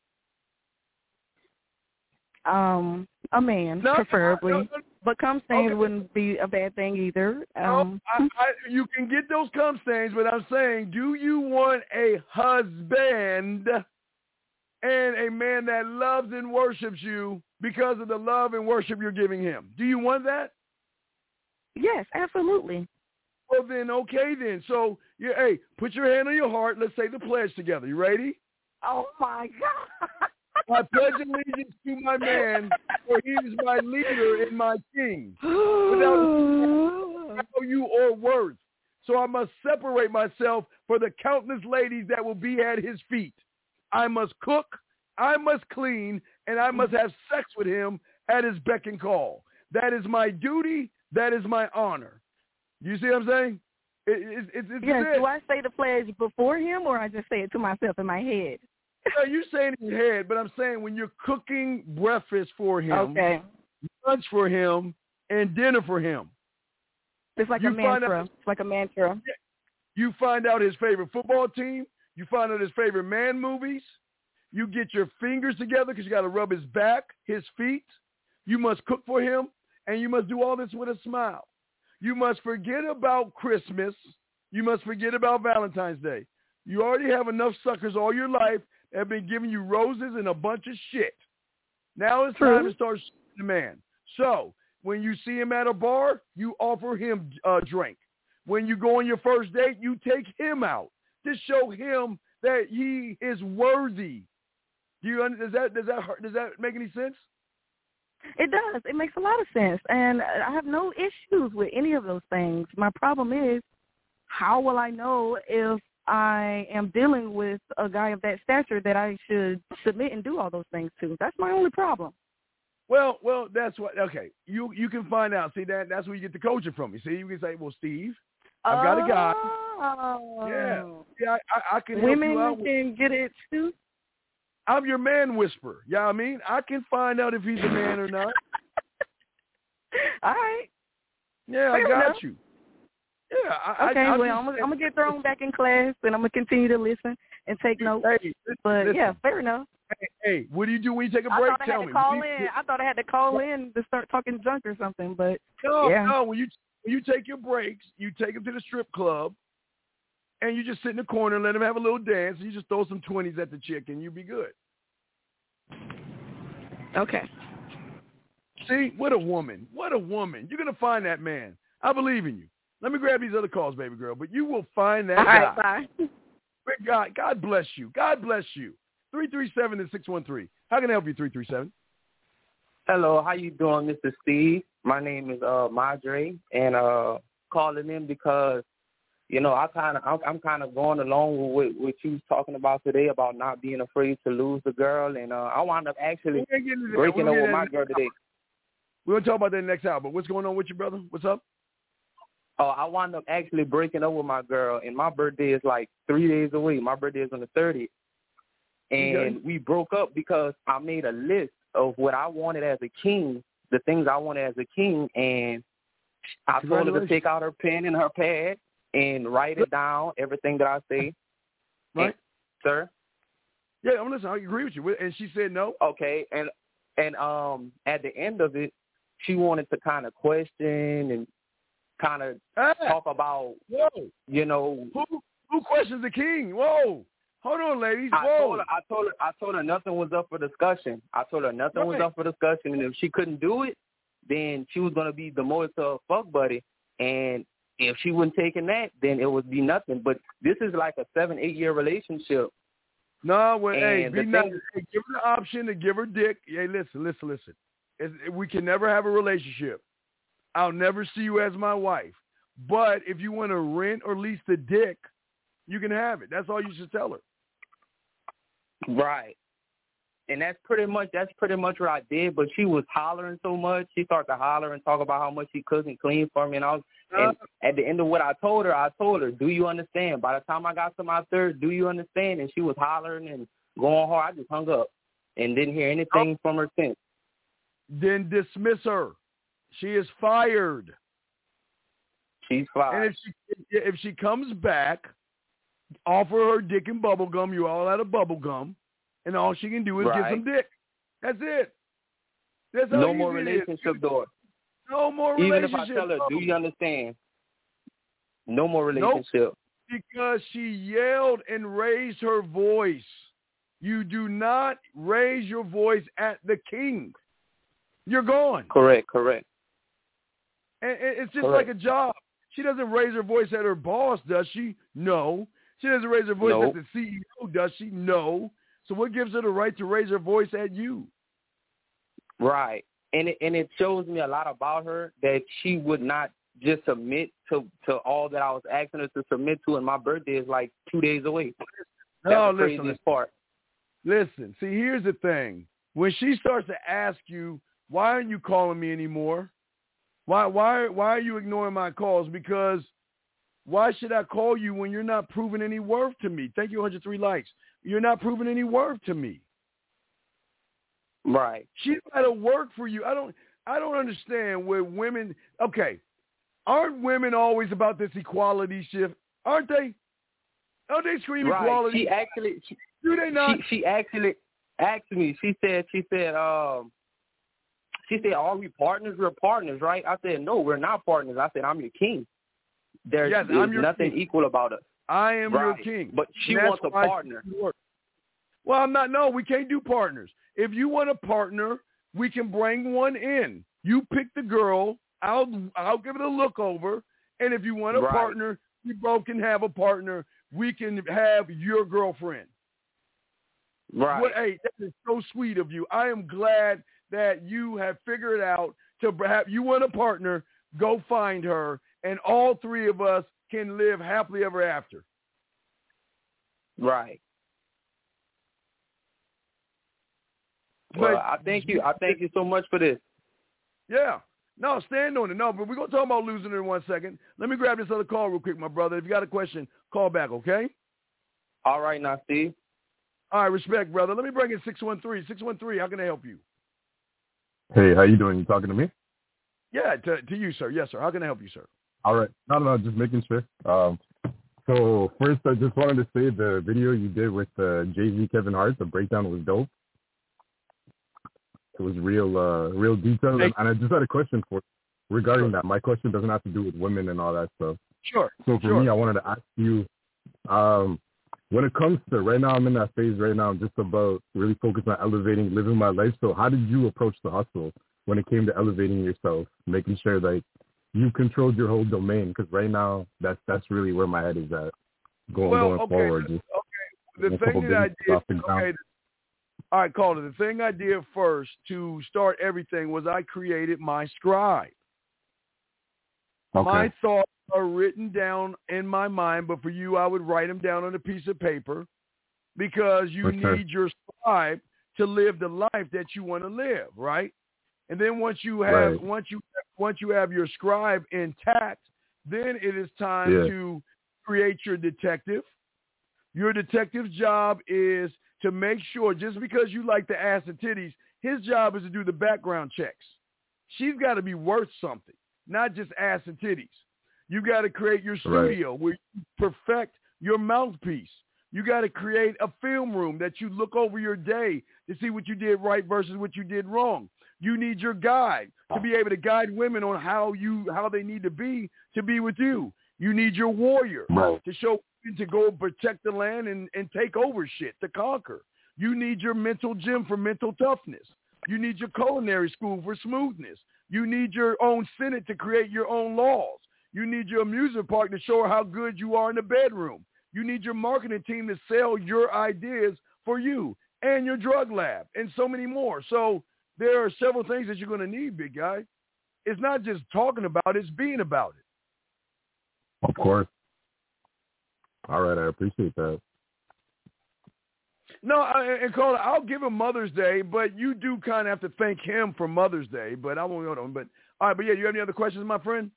Um, a man, No, preferably. no, no, no. But cum stains Okay. wouldn't be a bad thing either. Um, no, I, I, you can get those cum stains, but I'm saying, do you want a husband and a man that loves and worships you because of the love and worship you're giving him? Do you want that? yes, absolutely. Well, then, okay, then. So, yeah, hey, put your hand on your heart. Let's say the pledge together. You ready? Oh, my God. I pledge allegiance to my man, for he is my leader and my king, without value or worth. So I must separate myself for the countless ladies that will be at his feet. I must cook, I must clean, and I must have sex with him at his beck and call. That is my duty. That is my honor. You see what I'm saying? It, it, it, it's Yes, it. do I say the pledge before him, or I just say it to myself in my head? No, you say it in your head, but I'm saying when you're cooking breakfast for him, Okay. lunch for him, and dinner for him, It's like You a find mantra. out- It's like a mantra. you find out his favorite football team. You find out his favorite man movies. You get your fingers together because you got to rub his back, his feet. You must cook for him, and you must do all this with a smile. You must forget about Christmas. You must forget about Valentine's Day. You already have enough suckers all your life that have been giving you roses and a bunch of shit. Now it's True. time to start shooting the man. So when you see him at a bar, you offer him a drink. When you go on your first date, you take him out to show him that he is worthy. Do you does that does that does that make any sense? It does. It makes a lot of sense. And I have no issues with any of those things. My problem is, how will I know if I am dealing with a guy of that stature that I should submit and do all those things to? That's my only problem. Well, well, that's what. Okay, you you can find out. See that that's where you get the coaching from. You see, you can say, well, Steve, I've got a guy. Oh. Yeah, yeah, I, I can Women help you out. can get it too. I'm your man whisperer. Yeah, you know I mean, I can find out if he's a man or not. All right. Yeah, Fair I got enough. you. Yeah. I, okay. I, I well, just, I'm, I'm gonna get thrown back in class, and I'm gonna continue to listen and take notes. Hey, listen, but listen. yeah, fair enough. Hey, hey, what do you do when you take a I break? thought I Tell had to me. call You, in. I thought I had to call in to start talking junk or something. But no, yeah. no. When you when you take your breaks, you take them to the strip club, and you just sit in the corner and let them have a little dance. And you just throw some twenties at the chick, and you be good. Okay. See, what a woman. What a woman. You're going to find that man. I believe in you. Let me grab these other calls, baby girl. But you will find that All guy. right, bye. Great God, God bless you. God bless you. three three seven and six one three. How can I help you, three three seven? Hello, how you doing, Mister Steve? My name is uh Madre, and uh calling in because, you know, I kind of I'm, I'm kind of going along with what you was talking about today about not being afraid to lose the girl, and uh, I wound up actually breaking up with my girl today. We're gonna talk about that next hour. But what's going on with you, brother? What's up? Oh, I wound up actually breaking up with my girl, and my birthday is like three days away. My birthday is on the thirtieth. And okay. we broke up because I made a list of what I wanted as a king, the things I wanted as a king, and I told her to take out her pen and her pad and write it down, everything that I say. Right. And, sir? Yeah, I'm listening. I agree with you. And she said no? Okay, and and um at the end of it, she wanted to kind of question and kind of ah, talk about, whoa. you know. Who who questions the king? Whoa. Hold on, ladies. I Whoa. told her, I told her, I told her nothing was up for discussion. I told her nothing right. was up for discussion, and if she couldn't do it, then she was gonna be demoted to a fuck buddy. And if she wasn't taking that, then it would be nothing. But this is like a seven, eight year relationship. No, well, and hey, be nice. thing, Hey, give her the option to give her dick. Hey, listen, listen, listen. It's, we can never have a relationship. I'll never see you as my wife. But if you want to rent or lease the dick, you can have it. That's all you should tell her. Right. And that's pretty much that's pretty much what I did. But she was hollering so much. She started to holler and talk about how much she cooked and cleaned for me. And I was, and at the end of what I told her, I told her, "Do you understand?" By the time I got to my third, "Do you understand?" And she was hollering and going hard. I just hung up and didn't hear anything oh. from her since. Then dismiss her. She is fired. She's fired. And if she if she comes back, offer her dick and bubble gum. You all out of bubble gum, and all she can do is right. get some dick. That's it. That's no more relationship door. No more Even relationship. Even if I tell her, door. "Do you understand?" No more relationship. Nope. Because she yelled and raised her voice. You do not raise your voice at the king. You're gone. Correct, correct. And it's just correct. like a job. She doesn't raise her voice at her boss, does she? No. She doesn't raise her voice nope. at the C E O, does she? No. So what gives her the right to raise her voice at you? Right. And it, and it shows me a lot about her that she would not just submit to, to all that I was asking her to submit to, and my birthday is like two days away. That's no, the listen, craziest listen. part. Listen, see, here's the thing. When she starts to ask you, why aren't you calling me anymore? Why why why are you ignoring my calls? Because why should I call you when you're not proving any worth to me? Thank you, one hundred three likes. You're not proving any worth to me. Right. She's got to work for you. I don't I don't understand where women, okay, aren't women always about this equality shift? Aren't they? Aren't they screaming right. equality? She actually, she, do they not? She, she actually asked me. She said, she said, um, she said, "Are we partners? We're partners, right?" I said, "No, we're not partners." I said, "I'm your king. There's, yes, there's I'm your nothing king. equal about us." I am right. your king. But she wants a partner. Well, I'm not. No, we can't do partners. If you want a partner, we can bring one in. You pick the girl. I'll I'll give it a look over. And if you want a right. partner, we both can have a partner. We can have your girlfriend. Right. What, hey, that is so sweet of you. I am glad that you have figured out to have, you want a partner, go find her, and all three of us can live happily ever after. Right. But, well, I thank you. I thank you so much for this. Yeah. No, stand on it. No, but we're going to talk about losing it in one second. Let me grab this other call real quick, my brother. If you got a question, call back, okay? All right, now, Steve. All right, respect, brother. Let me bring in six one three. six one three, how can I help you? Hey, how you doing? You talking to me? Yeah, to, to you, sir. Yes, sir. How can I help you, sir? All right. No, no, no, just making sure. Um, so first, I just wanted to say the video you did with uh, Jay-Z, Kevin Hart, the breakdown was dope. It was real, uh, real detailed. And, and I just had a question for regarding sure. that. My question doesn't have to do with women and all that stuff. Sure. So for sure. me, I wanted to ask you, um, when it comes to right now, I'm in that phase right now. I'm just about really focused on elevating, living my life. So how did you approach the hustle when it came to elevating yourself, making sure that you controlled your whole domain? Because right now, that's that's really where my head is at, going well, going okay, forward. Just okay, the thing that I did. Okay, all right, Calder. The thing I did first to start everything was I created my scribe. Okay. My thoughts are written down in my mind, but for you, I would write them down on a piece of paper because you okay. need your scribe to live the life that you want to live, right? And then once you have right. once you once you have your scribe intact, then it is time yeah. to create your detective. Your detective's job is to make sure, just because you like the ass and titties, his job is to do the background checks. She's got to be worth something, not just ass and titties. You got to create your studio right. where you perfect your mouthpiece. You got to create a film room that you look over your day to see what you did right versus what you did wrong. You need your guide to be able to guide women on how you how they need to be to be with you. You need your warrior right. to show to go protect the land and, and take over shit, to conquer. You need your mental gym for mental toughness. You need your culinary school for smoothness. You need your own Senate to create your own laws. You need your amusement park to show how good you are in the bedroom. You need your marketing team to sell your ideas for you, and your drug lab, and so many more. So there are several things that you're going to need, big guy. It's not just talking about it, it's being about it. Of course. All right, I appreciate that. No, I, and Carla, I'll give him Mother's Day, but you do kind of have to thank him for Mother's Day. But I won't go on. But all right, but yeah, you have any other questions, my friend?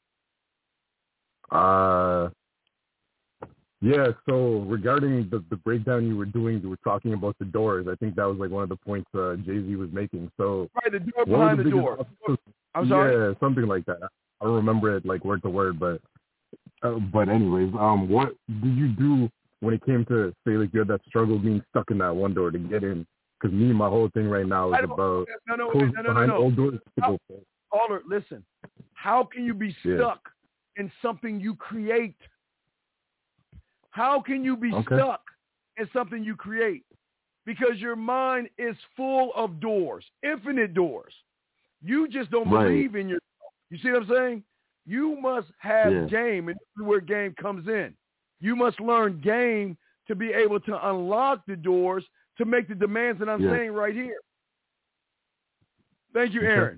Uh, yeah. So regarding the the breakdown you were doing, you were talking about the doors. I think that was like one of the points uh, Jay-Z was making. So right, the door behind the, the door. Obstacles? I'm sorry. Yeah, something like that. I don't remember it like word to word, but uh, but anyways, um, what did you do when it came to, say, like you had that struggle being stuck in that one door to get in? Because me, my whole thing right now is about no, no, closing no, no, behind no, no. old doors. How, caller, listen. How can you be stuck yeah. in something you create? How can you be okay. stuck in something you create? Because your mind is full of doors, infinite doors. You just don't right. believe in yourself. You see what I'm saying? You must have yeah. game, and this is where game comes in. You must learn game to be able to unlock the doors to make the demands that I'm yeah. saying right here. Thank you, Aaron.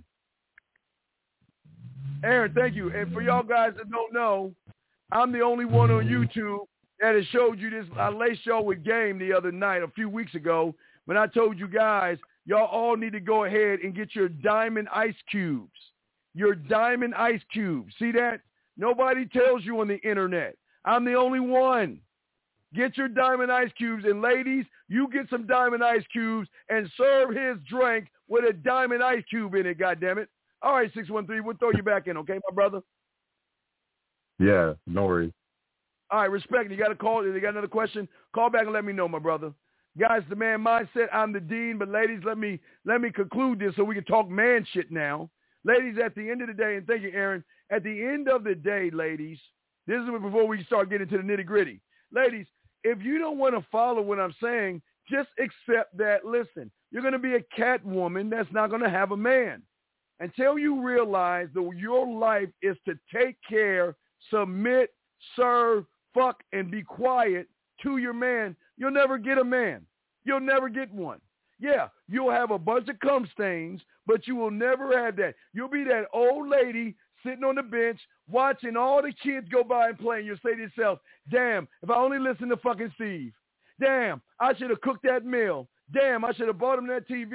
Okay. Aaron, thank you. And for y'all guys that don't know, I'm the only one on YouTube that has showed you this. I laced y'all with game the other night, a few weeks ago, when I told you guys, y'all all need to go ahead and get your diamond ice cubes. Your diamond ice cubes. See that? Nobody tells you on the internet. I'm the only one. Get your diamond ice cubes. And ladies, you get some diamond ice cubes and serve his drink with a diamond ice cube in it, goddammit. All right, six one three, we'll throw you back in, okay, my brother? Yeah, no worries. All right, respect. You got a call? You got another question? Call back and let me know, my brother. Guys, the man mindset, I'm the dean, but ladies, let me let me conclude this so we can talk man shit now. Ladies, at the end of the day, and thank you, Aaron, at the end of the day, ladies, this is before we start getting to the nitty-gritty. Ladies, if you don't want to follow what I'm saying, just accept that, listen, you're going to be a cat woman that's not going to have a man. Until you realize that your life is to take care, submit, serve, fuck, and be quiet to your man, you'll never get a man. You'll never get one. Yeah, you'll have a bunch of cum stains, but you will never have that. You'll be that old lady sitting on the bench watching all the kids go by and play, and you'll say to yourself, damn, if I only listened to fucking Steve. Damn, I should have cooked that meal. Damn, I should have bought him that T V.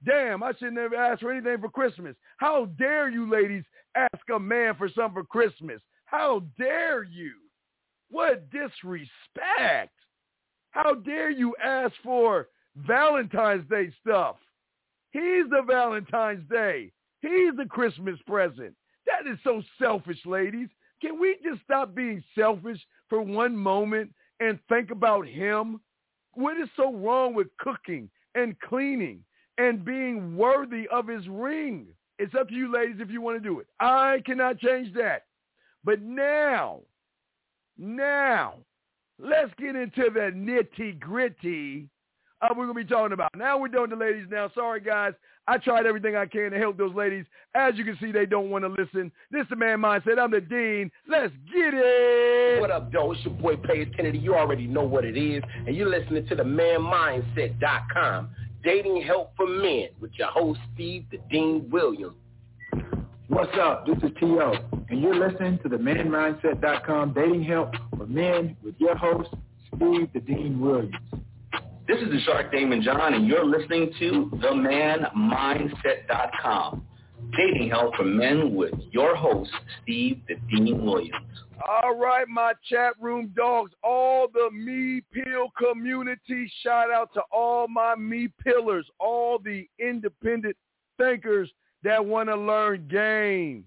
Damn, I should never ask for anything for Christmas. How dare you ladies ask a man for something for Christmas? How dare you? What disrespect. How dare you ask for Valentine's Day stuff? He's the Valentine's Day. He's the Christmas present. That is so selfish, ladies. Can we just stop being selfish for one moment and think about him? What is so wrong with cooking and cleaning and being worthy of his ring? It's up to you, ladies, if you want to do it. I cannot change that. But now, now, let's get into the nitty-gritty of what we're going to be talking about. Now we're doing the ladies now. Sorry, guys. I tried everything I can to help those ladies. As you can see, they don't want to listen. This is the Man Mindset. I'm the Dean. Let's get it. What up, though? It's your boy, Paige Kennedy. You already know what it is. And you're listening to the man mindset dot com. Dating help for men with your host, Steve the Dean Williams. What's up? This is T O, and you're listening to the man mindset dot com Dating Help for Men with your host, Steve the Dean Williams. This is the Shark Damon John, and you're listening to the man mindset dot com. Dating help for men with your host, Steve the Dean Williams. All right, my chat room dogs, all the Me Pill community, shout out to all my Me Pillars, all the independent thinkers that want to learn game.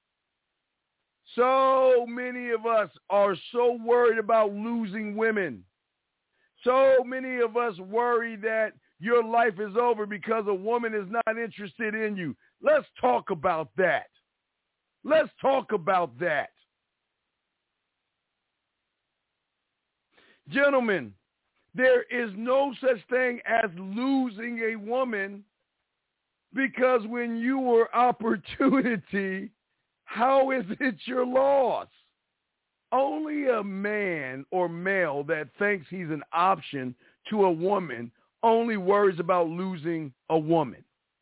So many of us are so worried about losing women. So many of us worry that your life is over because a woman is not interested in you. Let's talk about that. Let's talk about that. Gentlemen, there is no such thing as losing a woman, because when you were opportunity, how is it your loss? Only a man or male that thinks he's an option to a woman only worries about losing a woman.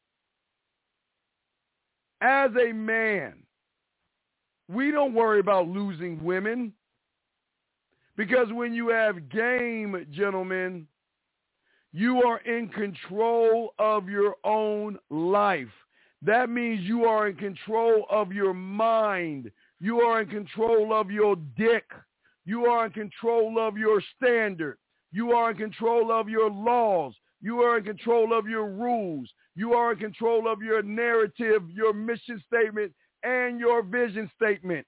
As a man, we don't worry about losing women, because when you have game, gentlemen, you are in control of your own life. That means you are in control of your mind. You are in control of your dick. You are in control of your standard. You are in control of your laws. You are in control of your rules. You are in control of your narrative, your mission statement, and your vision statement.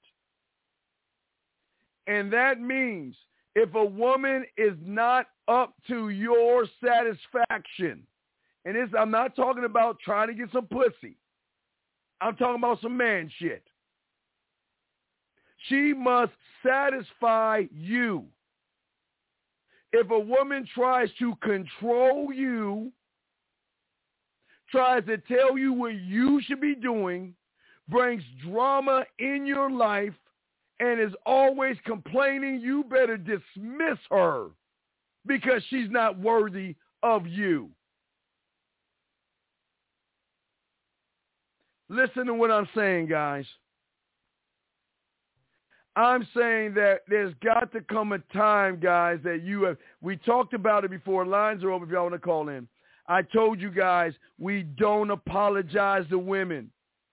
And that means if a woman is not up to your satisfaction, and this, I'm not talking about trying to get some pussy. I'm talking about some man shit. She must satisfy you. If a woman tries to control you, tries to tell you what you should be doing, brings drama in your life, and is always complaining, you better dismiss her, because she's not worthy of you. Listen to what I'm saying, guys. I'm saying that there's got to come a time, guys, that you have, we talked about it before. Lines are open if y'all want to call in. I told you guys, we don't apologize to women.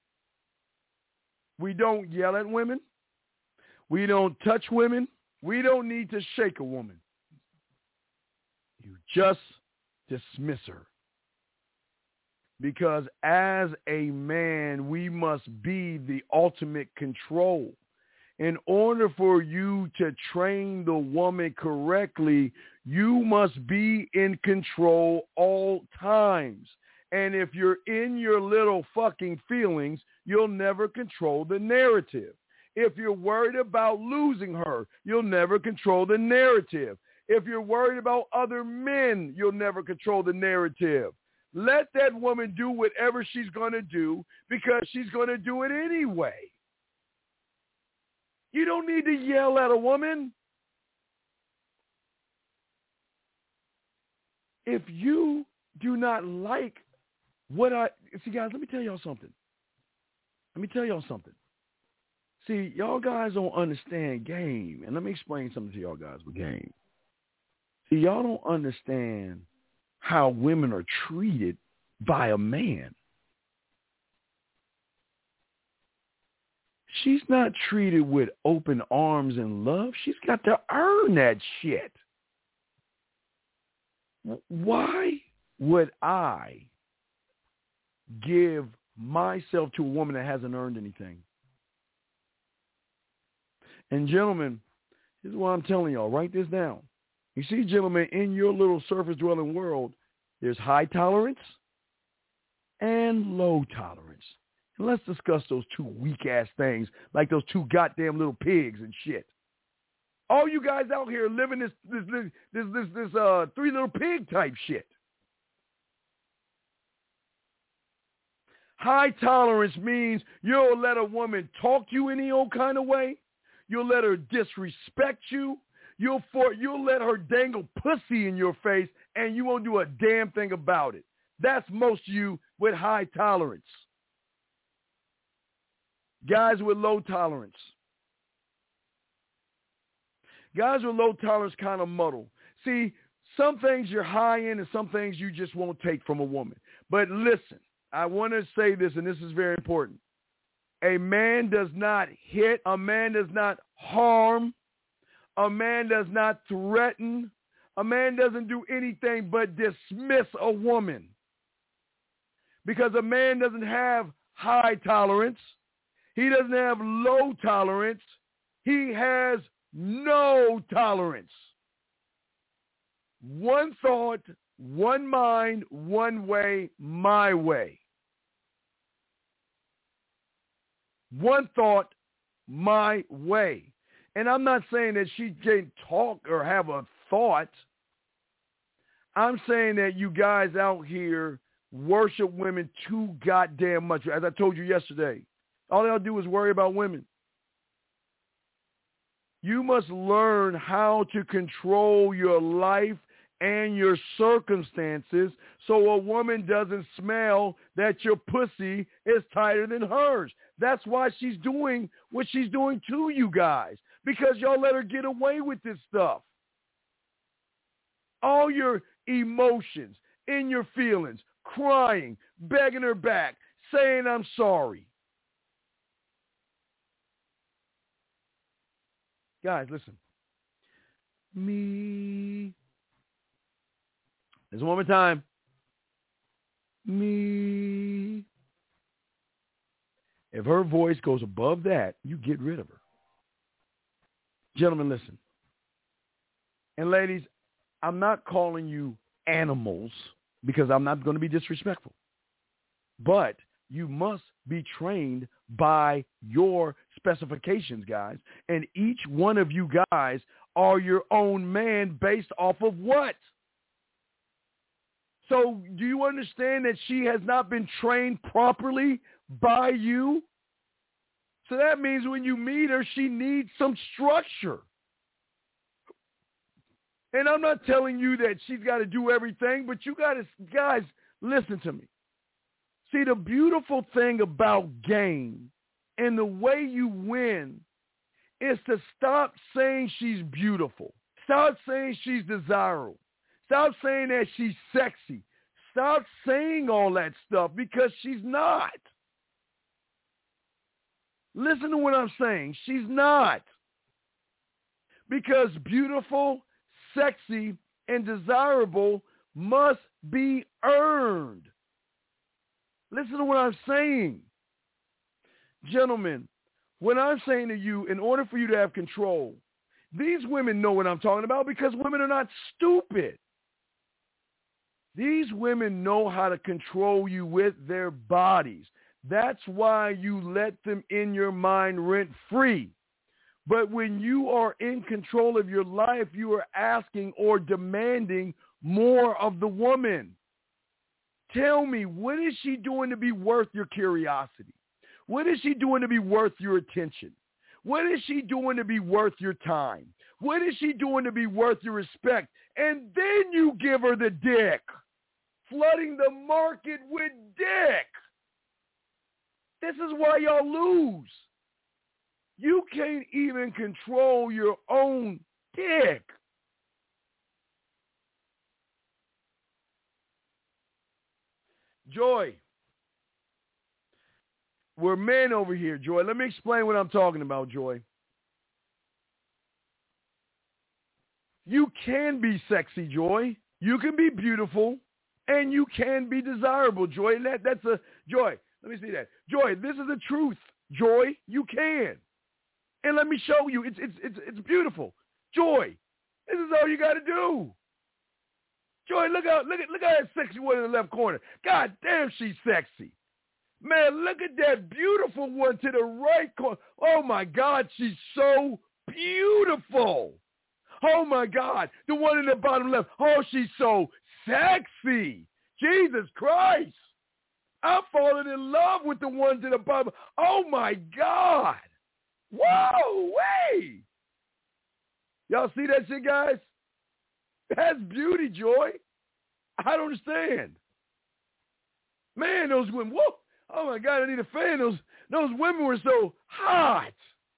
We don't yell at women. We don't touch women. We don't need to shake a woman. You just dismiss her. Because as a man, we must be the ultimate control. In order for you to train the woman correctly, you must be in control all times. And if you're in your little fucking feelings, you'll never control the narrative. If you're worried about losing her, you'll never control the narrative. If you're worried about other men, you'll never control the narrative. Let that woman do whatever she's going to do, because she's going to do it anyway. You don't need to yell at a woman. If you do not like what I... See, guys, let me tell y'all something. Let me tell y'all something. See, y'all guys don't understand game. And let me explain something to y'all guys with game. See, y'all don't understand how women are treated by a man. She's not treated with open arms and love. She's got to earn that shit. Why would I give myself to a woman that hasn't earned anything? And gentlemen, this is what I'm telling y'all. Write this down. You see, gentlemen, in your little surface-dwelling world, there's high tolerance and low tolerance. And let's discuss those two weak-ass things, like those two goddamn little pigs and shit. All you guys out here living this this this this this, this uh three little pig type shit. High tolerance means you'll let a woman talk you any old kind of way. You'll let her disrespect you. You'll for you'll let her dangle pussy in your face, and you won't do a damn thing about it. That's most of you with high tolerance. Guys with low tolerance. Guys with low tolerance kind of muddle. See, some things you're high in and some things you just won't take from a woman. But listen, I want to say this, and this is very important. A man does not hit. A man does not harm. A man does not threaten. A man doesn't do anything but dismiss a woman. Because a man doesn't have high tolerance. He doesn't have low tolerance. He has no tolerance. One thought, one mind, one way, my way. One thought, my way. And I'm not saying that she can't talk or have a thought. I'm saying that you guys out here worship women too goddamn much. As I told you yesterday, all they'll do is worry about women. You must learn how to control your life and your circumstances so a woman doesn't smell that your pussy is tighter than hers. That's why she's doing what she's doing to you guys, because y'all let her get away with this stuff. All your emotions, in your feelings, crying, begging her back, saying I'm sorry. Guys, listen. Me. There's one more time. Me. If her voice goes above that, you get rid of her. Gentlemen, listen. And ladies, I'm not calling you animals because I'm not going to be disrespectful. But you must be trained by your specifications, guys. And each one of you guys are your own man based off of what? So do you understand that she has not been trained properly by you? So that means when you meet her, she needs some structure. And I'm not telling you that she's got to do everything, but you got to, guys, listen to me. See, the beautiful thing about game and the way you win is to stop saying she's beautiful. Stop saying she's desirable. Stop saying that she's sexy. Stop saying all that stuff because she's not. Listen to what I'm saying. She's not. Because beautiful, sexy, and desirable must be earned. Listen to what I'm saying. Gentlemen, what I'm saying to you, in order for you to have control, these women know what I'm talking about because women are not stupid. These women know how to control you with their bodies. That's why you let them in your mind rent-free. But when you are in control of your life, you are asking or demanding more of the woman. Tell me, what is she doing to be worth your curiosity? What is she doing to be worth your attention? What is she doing to be worth your time? What is she doing to be worth your respect? And then you give her the dick, flooding the market with dick. This is why y'all lose. You can't even control your own dick. Joy. We're men over here, Joy. Let me explain what I'm talking about, Joy. You can be sexy, Joy. You can be beautiful, and you can be desirable, Joy. That, that's a, Joy, let me see that. Joy, this is the truth, Joy. You can. And let me show you. It's, it's, it's, it's beautiful. Joy, this is all you got to do. Joy, look out, look at, look at that sexy one in the left corner. God damn, she's sexy. Man, look at that beautiful one to the right corner. Oh, my God, she's so beautiful. Oh, my God, the one in the bottom left. Oh, she's so sexy. Jesus Christ. I'm falling in love with the one to the bottom. Oh, my God. Whoa, wait. Y'all see that shit, guys? That's beauty, Joy. I don't understand. Man, those women, whoa. Oh, my God, I need a fan. Those, those women were so hot.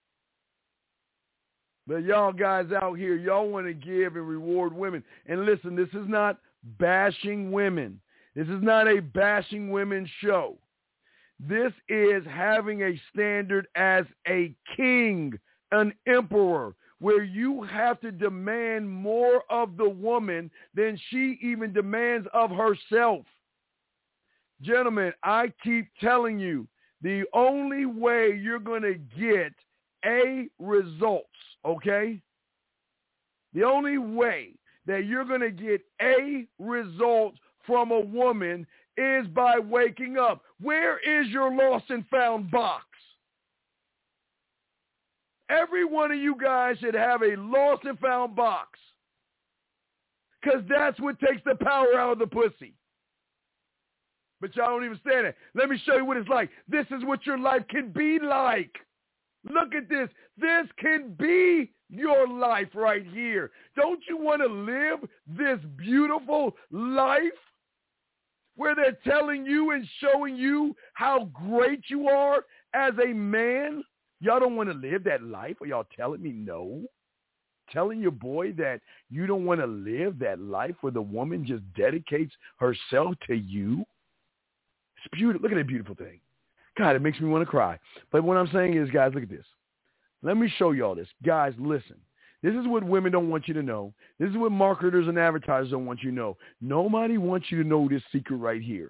But y'all guys out here, y'all want to give and reward women. And listen, this is not bashing women. This is not a bashing women show. This is having a standard as a king, an emperor, where you have to demand more of the woman than she even demands of herself. Gentlemen, I keep telling you, the only way you're going to get A, results, okay? The only way that you're going to get A, results from a woman is by waking up. Where is your lost and found box? Every one of you guys should have a lost and found box, because that's what takes the power out of the pussy. But y'all don't even stand it. Let me show you what it's like. This is what your life can be like. Look at this. This can be your life right here. Don't you want to live this beautiful life where they're telling you and showing you how great you are as a man? Y'all don't want to live that life? Or y'all telling me no? Telling your boy that you don't want to live that life where the woman just dedicates herself to you? It's beautiful. Look at that beautiful thing. God, it makes me want to cry. But what I'm saying is, guys, look at this. Let me show y'all this. Guys, listen. This is what women don't want you to know. This is what marketers and advertisers don't want you to know. Nobody wants you to know this secret right here.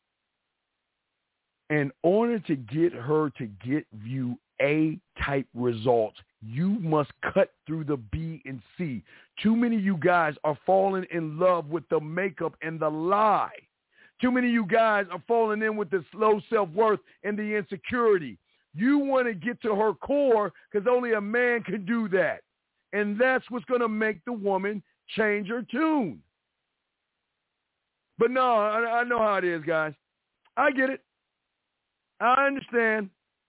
In order to get her to get you A-type results, you must cut through the B and C. Too many of you guys are falling in love with the makeup and the lie. Too many of you guys are falling in with the low self-worth and the insecurity. You want to get to her core because only a man can do that. And that's what's going to make the woman change her tune. But no, I, I know how it is, guys. I get it. I understand.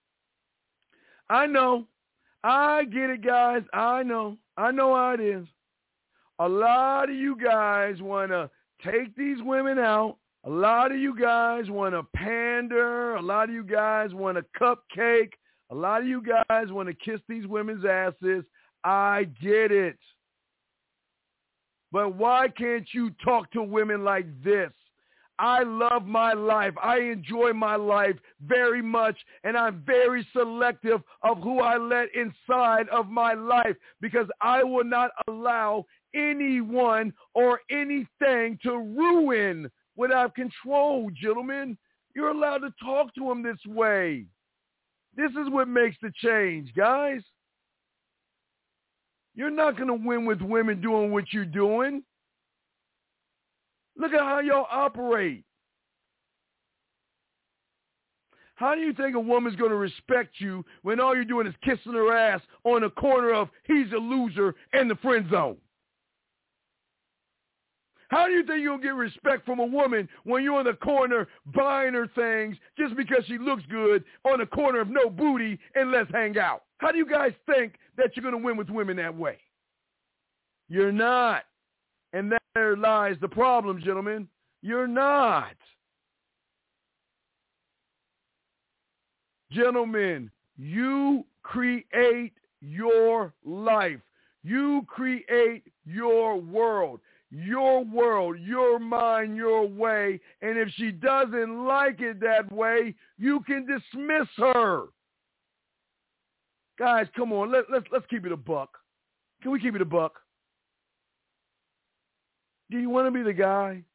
I know. I get it, guys. I know. I know how it is. A lot of you guys want to take these women out. A lot of you guys want to pander. A lot of you guys want to cupcake. A lot of you guys want to kiss these women's asses. I get it. But why can't you talk to women like this? I love my life. I enjoy my life very much, and I'm very selective of who I let inside of my life, because I will not allow anyone or anything to ruin what I've controlled, gentlemen. You're allowed to talk to them this way. This is what makes the change, guys. You're not going to win with women doing what you're doing. Look at how y'all operate. How do you think a woman's going to respect you when all you're doing is kissing her ass on the corner of he's a loser and the friend zone? How do you think you'll get respect from a woman when you're in the corner buying her things just because she looks good on the corner of no booty and let's hang out? How do you guys think that you're going to win with women that way? You're not. And there lies the problem, gentlemen. You're not. Gentlemen, you create your life. You create your world. Your world, your mind, your way. And if she doesn't way you can dismiss her. Guys, come on. Let, let's, let's keep it a buck. Can we keep it a buck? Do you want to be the guy?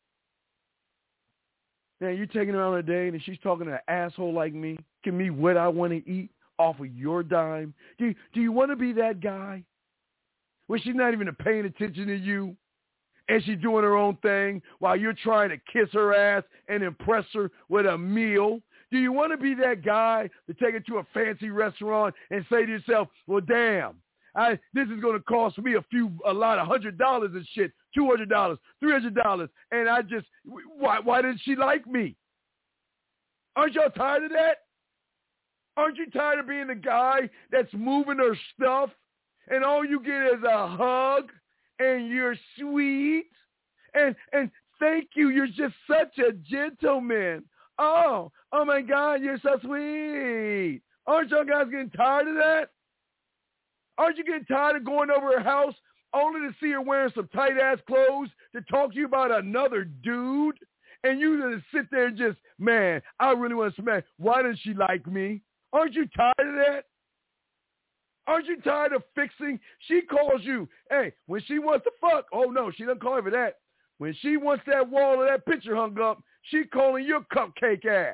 Man, you're taking her on a date and she's talking to an asshole like me. Give me what I want to eat off of your dime. Do you, do you want to be that guy? Where she's not even paying attention to you and she's doing her own thing while you're trying to kiss her ass and impress her with a meal? Do you want to be that guy to take her to a fancy restaurant and say to yourself, well, damn, I, this is going to cost me a few, a lot of hundred dollars and shit, two hundred dollars, three hundred dollars, and I just, why, why didn't she like me? Aren't y'all tired of that? Aren't you tired of being the guy that's moving her stuff and all you get is a hug and you're sweet and and thank you, you're just such a gentleman. Oh, oh my God, you're so sweet. Aren't y'all guys getting tired of that? Aren't you getting tired of going over her house only to see her wearing some tight-ass clothes to talk to you about another dude? And you just sit there and just, man, I really want to smash. Why doesn't she like me? Aren't you tired of that? Aren't you tired of fixing? She calls you. Hey, when she wants to fuck, oh, no, she doesn't call you for that. When she wants that wall or that picture hung up, she calling your cupcake ass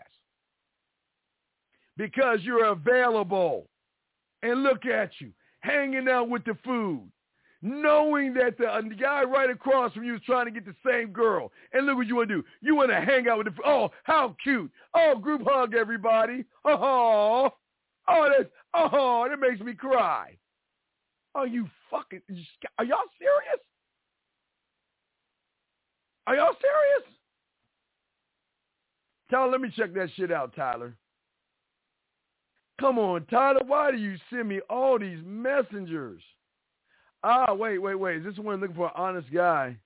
because you're available. And look at you, hanging out with the food, knowing that the, uh, the guy right across from you is trying to get the same girl. And look what you want to do. You want to hang out with the food. Oh, how cute. Oh, group hug, everybody. Oh, oh, that's, oh, that makes me cry. Are you fucking, are y'all serious? Are y'all serious? Tyler, let me check that shit out, Tyler. Come on, Tyler, why do you send me all these messengers? Ah, wait, wait, wait. Is this one looking for an honest guy?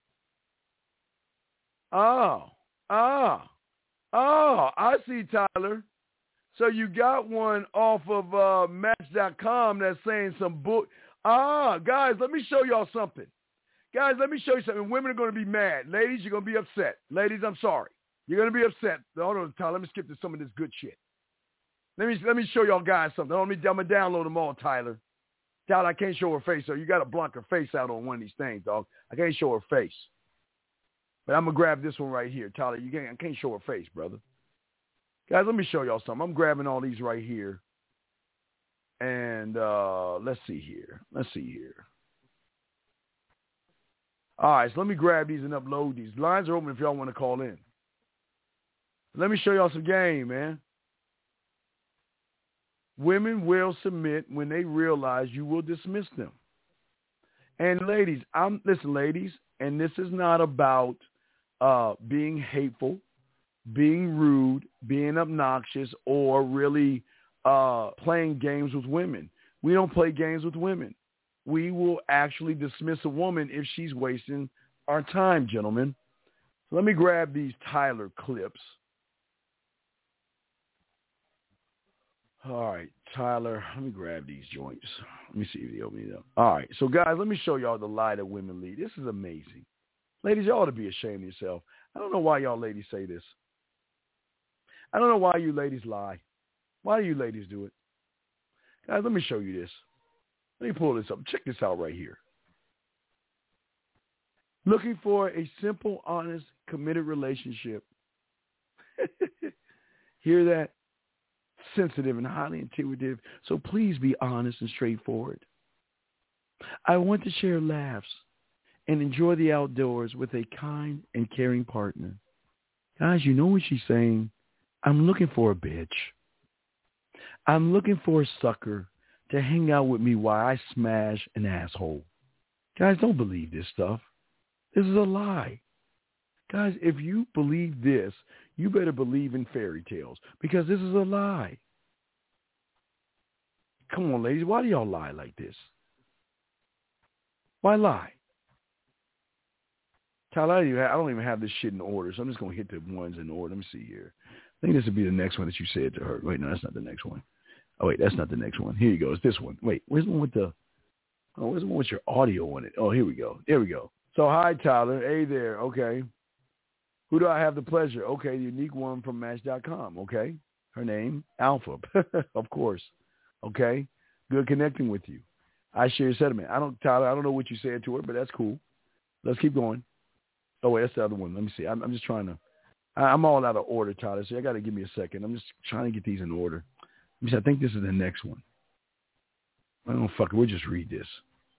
Oh, ah, oh, I see, Tyler. So you got one off of uh, Match dot com that's saying some book. Ah, guys, let me show y'all something. Guys, let me show you something. Women are going to be mad. Ladies, you're going to be upset. Ladies, I'm sorry. You're going to be upset. Hold on, Tyler. Let me skip to some of this good shit. Let me let me show y'all guys something. Let me, I'm going to download them all, Tyler. Tyler, I can't show her face, so you got to block her face out on one of these things, dog. I can't show her face. But I'm going to grab this one right here. Tyler, you can't, I can't show her face, brother. Guys, let me show y'all something. I'm grabbing all these right here. And uh, let's see here. Let's see here. All right, so let me grab these and upload these. Lines are open if y'all want to call in. Let me show y'all some game, man. Women will submit when they realize you will dismiss them. And ladies, I'm listen, ladies, and this is not about uh, being hateful, being rude, being obnoxious, or really uh, playing games with women. We don't play games with women. We will actually dismiss a woman if she's wasting our time, gentlemen. So let me grab these Tyler clips. All right, Tyler, let me grab these joints. Let me see if they open it up. All right, so guys, let me show y'all the lie that women lead. This is amazing. Ladies, y'all ought to be ashamed of yourself. I don't know why y'all ladies say this. I don't know why you ladies lie. Why do you ladies do it? Guys, let me show you this. Let me pull this up. Check this out right here. Looking for a simple, honest, committed relationship. Hear that? Sensitive and highly intuitive. So please be honest and straightforward. I want to share laughs and enjoy the outdoors with a kind and caring partner. Guys, you know what she's saying? I'm looking for a bitch. I'm looking for a sucker to hang out with me while I smash an asshole. Guys, don't believe this stuff. This is a lie. Guys, if you believe this, you better believe in fairy tales because this is a lie. Come on, ladies. Why do y'all lie like this? Why lie? Tyler, I don't even have, I don't even have this shit in order, so I'm just going to hit the ones in order. Let me see here. I think this would be the next one that you said to her. Wait, no, that's not the next one. Oh, wait, that's not the next one. Here you go. It's this one. Wait, where's the one with the, oh, where's the one with your audio on it? Oh, here we go. There we go. So, hi, Tyler. Hey there. Okay. Who do I have the pleasure? Okay, the unique one from Match dot com. Okay. Her name, Alpha, of course. Okay. Good connecting with you. I share your sentiment. I don't, Tyler, I don't know what you said to her, but that's cool. Let's keep going. Oh, wait, that's the other one. Let me see. I'm, I'm just trying to, I, I'm all out of order, Tyler, so I got to give me a second. I'm just trying to get these in order. Let me see. I think this is the next one. I don't fuck it. We'll just read this.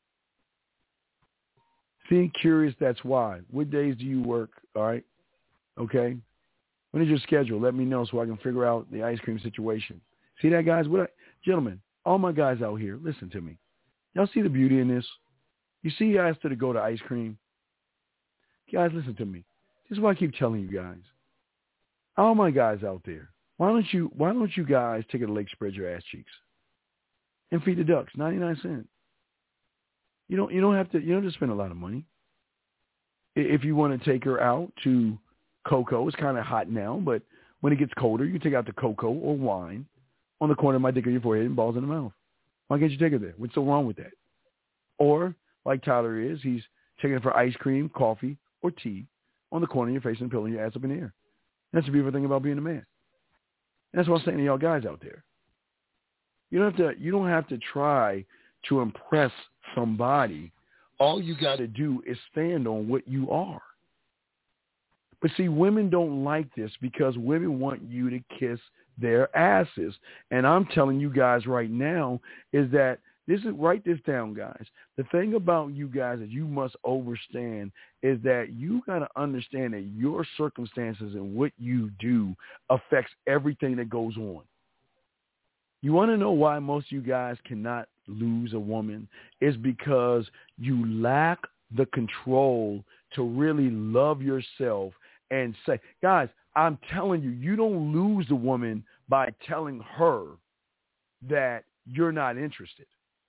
See, curious, that's why. What days do you work? All right. Okay. When is your schedule? Let me know so I can figure out the ice cream situation. See that, guys? What I, gentlemen, all my guys out here, listen to me. Y'all see the beauty in this? You see you asked her to go to ice cream? Guys, listen to me. This is why I keep telling you guys. All my guys out there, why don't you why don't you guys take a lake, spread your ass cheeks, and feed the ducks, ninety-nine cents. You don't you don't have to you don't have to spend a lot of money. If you want to take her out to Coco, it's kind of hot now, but when it gets colder, you can take out the cocoa or wine on the corner of my dick on your forehead and balls in the mouth. Why can't you take her there? What's so wrong with that? Or, like Tyler is, he's taking her for ice cream, coffee, or tea on the corner of your face and pulling your ass up in the air. And that's the beautiful thing about being a man. And that's what I'm saying to y'all guys out there. You don't have to, you don't have to try to impress somebody. All you got to do is stand on what you are. But see, women don't like this because women want you to kiss their asses. And I'm telling you guys right now is that this is, write this down, guys. The thing about you guys that you must understand is that you got to understand that your circumstances and what you do affects everything that goes on. You want to know why most of you guys cannot lose a woman? Is because you lack the control to really love yourself and say, guys, I'm telling you, you don't lose the woman by telling her that you're not interested.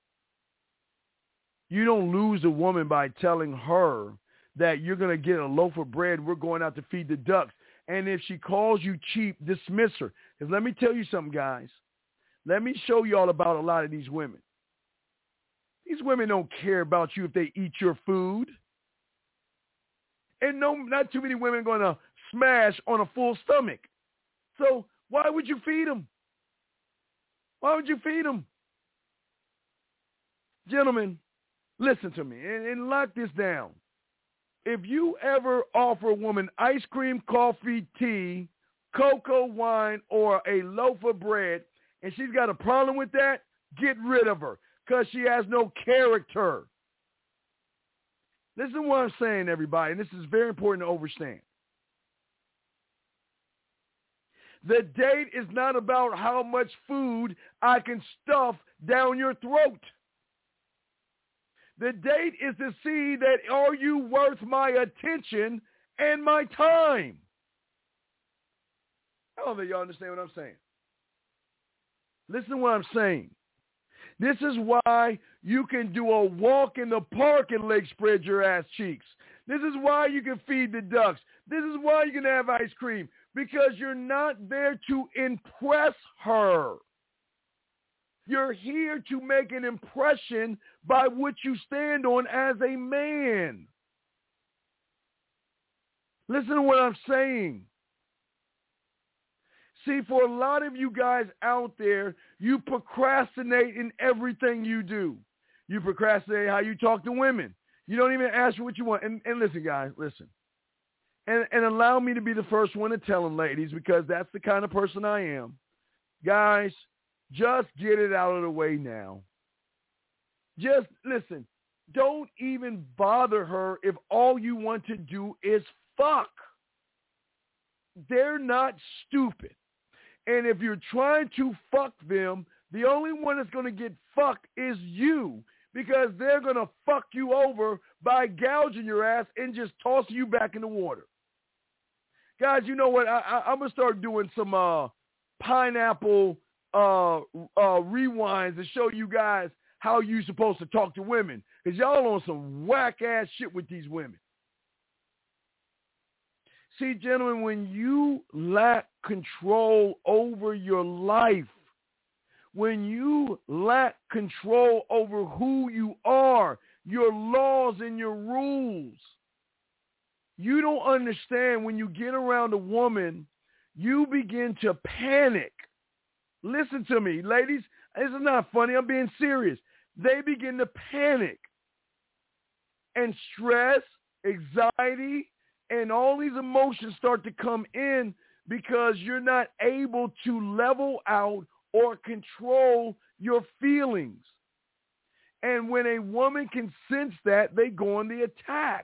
You don't lose a woman by telling her that you're going to get a loaf of bread. We're going out to feed the ducks. And if she calls you cheap, dismiss her. Because let me tell you something, guys. Let me show you all about a lot of these women. These women don't care about you if they eat your food. And no, not too many women are going to smash on a full stomach. So why would you feed them? Why would you feed them? Gentlemen, listen to me and, and lock this down. If you ever offer a woman ice cream, coffee, tea, cocoa, wine, or a loaf of bread, and she's got a problem with that, get rid of her because she has no character. Listen to what I'm saying, everybody, and this is very important to understand. The date is not about how much food I can stuff down your throat. The date is to see that are you worth my attention and my time? I don't think y'all understand what I'm saying. Listen to what I'm saying. This is why you can do a walk in the park and leg spread your ass cheeks. This is why you can feed the ducks. This is why you can have ice cream, because you're not there to impress her. You're here to make an impression by what you stand on as a man. Listen to what I'm saying. See, for a lot of you guys out there, you procrastinate in everything you do. You procrastinate how you talk to women. You don't even ask for what you want. And, and listen, guys, listen. And, and allow me to be the first one to tell them, ladies, because that's the kind of person I am. Guys, just get it out of the way now. Just, listen, don't even bother her if all you want to do is fuck. They're not stupid. And if you're trying to fuck them, the only one that's going to get fucked is you, because they're going to fuck you over by gouging your ass and just tossing you back in the water. Guys, you know what? I, I, I'm going to start doing some uh, pineapple uh, uh, rewinds to show you guys how you're supposed to talk to women, because y'all on some whack-ass shit with these women. See, gentlemen, when you lack control over your life, when you lack control over who you are, your laws and your rules, You don't understand when you get around a woman, you begin to panic. Listen to me, ladies. This is not funny. I'm being serious. They begin to panic. And stress, anxiety, and all these emotions start to come in because you're not able to level out or control your feelings. And when a woman can sense that, they go on the attack.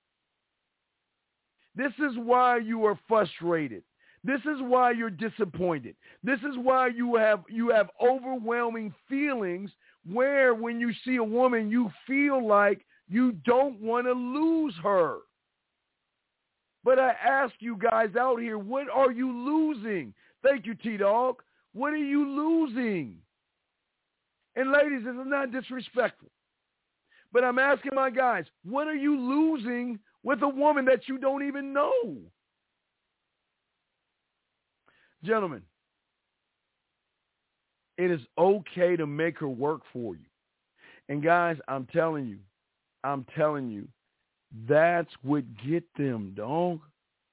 This is why you are frustrated. This is why you're disappointed. This is why you have you have overwhelming feelings where when you see a woman, you feel like you don't want to lose her. But I ask you guys out here, what are you losing? Thank you, T-Dog. What are you losing? And ladies, this is not disrespectful. But I'm asking my guys, what are you losing with a woman that you don't even know? Gentlemen, it is okay to make her work for you. And guys, I'm telling you, I'm telling you, that's what get them, dog.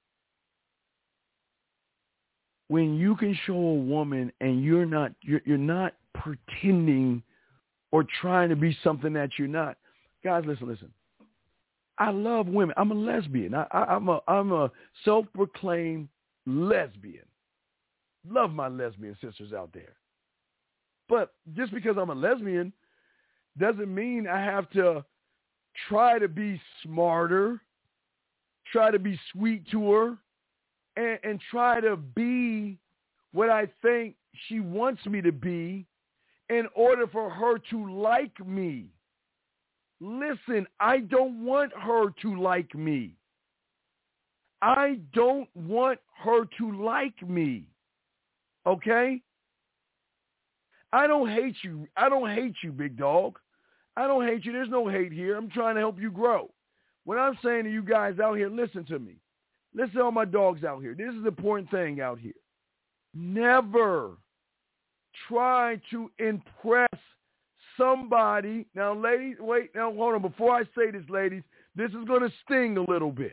When you can show a woman and you're not, you're, you're not pretending or trying to be something that you're not. Guys, listen, listen. I love women. I'm a lesbian. I, I, I'm a, I'm a self-proclaimed lesbian. Love my lesbian sisters out there. But just because I'm a lesbian doesn't mean I have to try to be smarter, try to be sweet to her, and, and try to be what I think she wants me to be in order for her to like me. Listen, I don't want her to like me. I don't want her to like me. Okay? I don't hate you. I don't hate you, big dog. I don't hate you. There's no hate here. I'm trying to help you grow. What I'm saying to you guys out here, listen to me. Listen to all my dogs out here. This is the important thing out here. Never try to impress somebody. Now, ladies, wait, now hold on. Before I say this, ladies, this is going to sting a little bit.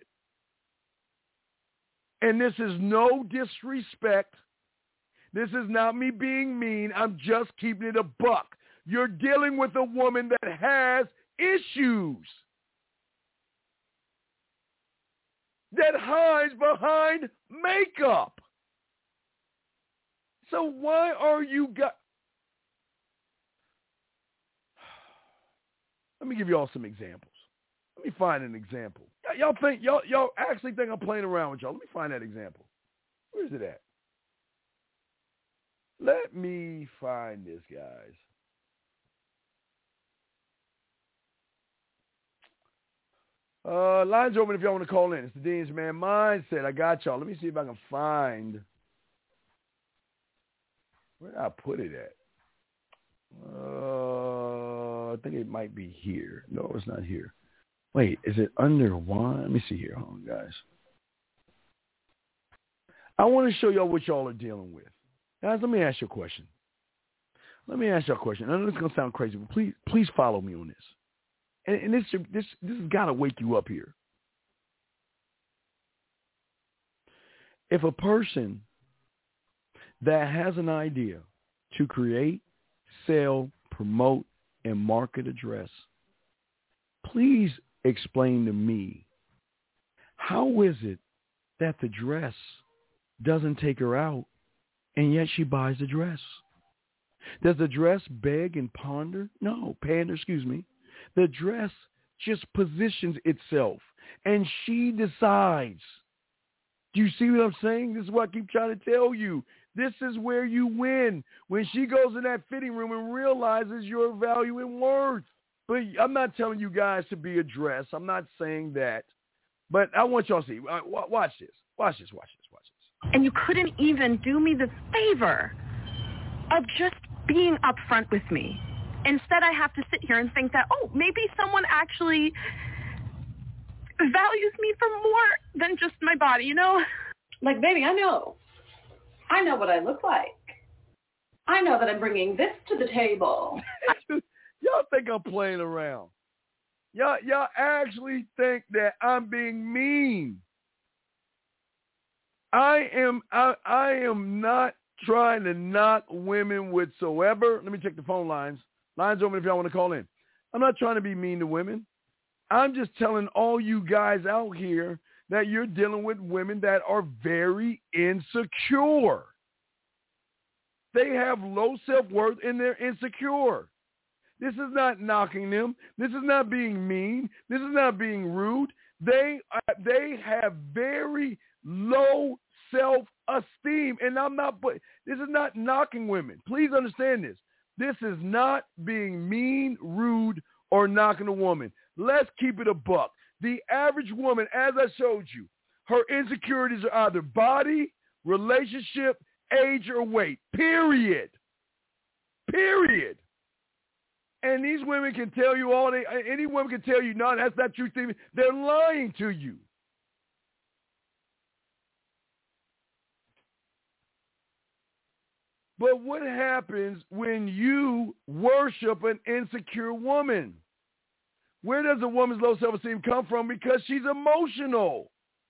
And this is no disrespect. This is not me being mean. I'm just keeping it a buck. You're dealing with a woman that has issues, that hides behind makeup. So why are you got? Let me give you all some examples. Let me find an example. Y- y'all think y'all y'all actually think I'm playing around with y'all? Let me find that example. Where's it at? Let me find this, guys. Uh, lines open if y'all want to call in. It's the Dean's Man Mindset. I got y'all. Let me see if I can find. Where did I put it at? Uh, I think it might be here. No, it's not here. Wait, is it under one? Let me see here. Hold on, guys. I want to show y'all what y'all are dealing with. Guys, let me ask you a question. Let me ask you a question. I know this is going to sound crazy, but please, please follow me on this. And, and this, this, this has got to wake you up here. If a person that has an idea to create, sell, promote, and market a dress, please explain to me, how is it that the dress doesn't take her out and yet she buys the dress? Does the dress beg and ponder? No, pander, excuse me. The dress just positions itself and she decides. Do you see what I'm saying? This is what I keep trying to tell you. This is where you win. When she goes in that fitting room and realizes your value and worth. But I'm not telling you guys to be a dress. I'm not saying that. But I want y'all to see. Watch this. Watch this. Watch this. Watch this. And you couldn't even do me the favor of just being upfront with me. Instead, I have to sit here and think that, oh, maybe someone actually values me for more than just my body, you know? Like, baby, I know. I know what I look like. I know that I'm bringing this to the table. Y'all think I'm playing around. Y'all, y'all actually think that I'm being mean. I am, I, I am not trying to knock women whatsoever. Let me check the phone lines. Lines open if y'all want to call in. I'm not trying to be mean to women. I'm just telling all you guys out here that you're dealing with women that are very insecure. They have low self-worth and they're insecure. This is not knocking them. This is not being mean. This is not being rude. They uh, they have very low self-esteem, and I'm not. But this is not knocking women. Please understand this. This is not being mean, rude, or knocking a woman. Let's keep it a buck. The average woman, as I showed you, her insecurities are either body, relationship, age, or weight. Period. Period. And these women can tell you all they, any woman can tell you, no, that's not true, Stephen. They're lying to you. But what happens when you worship an insecure woman? Where does a woman's low self-esteem come from? Because she's emotional.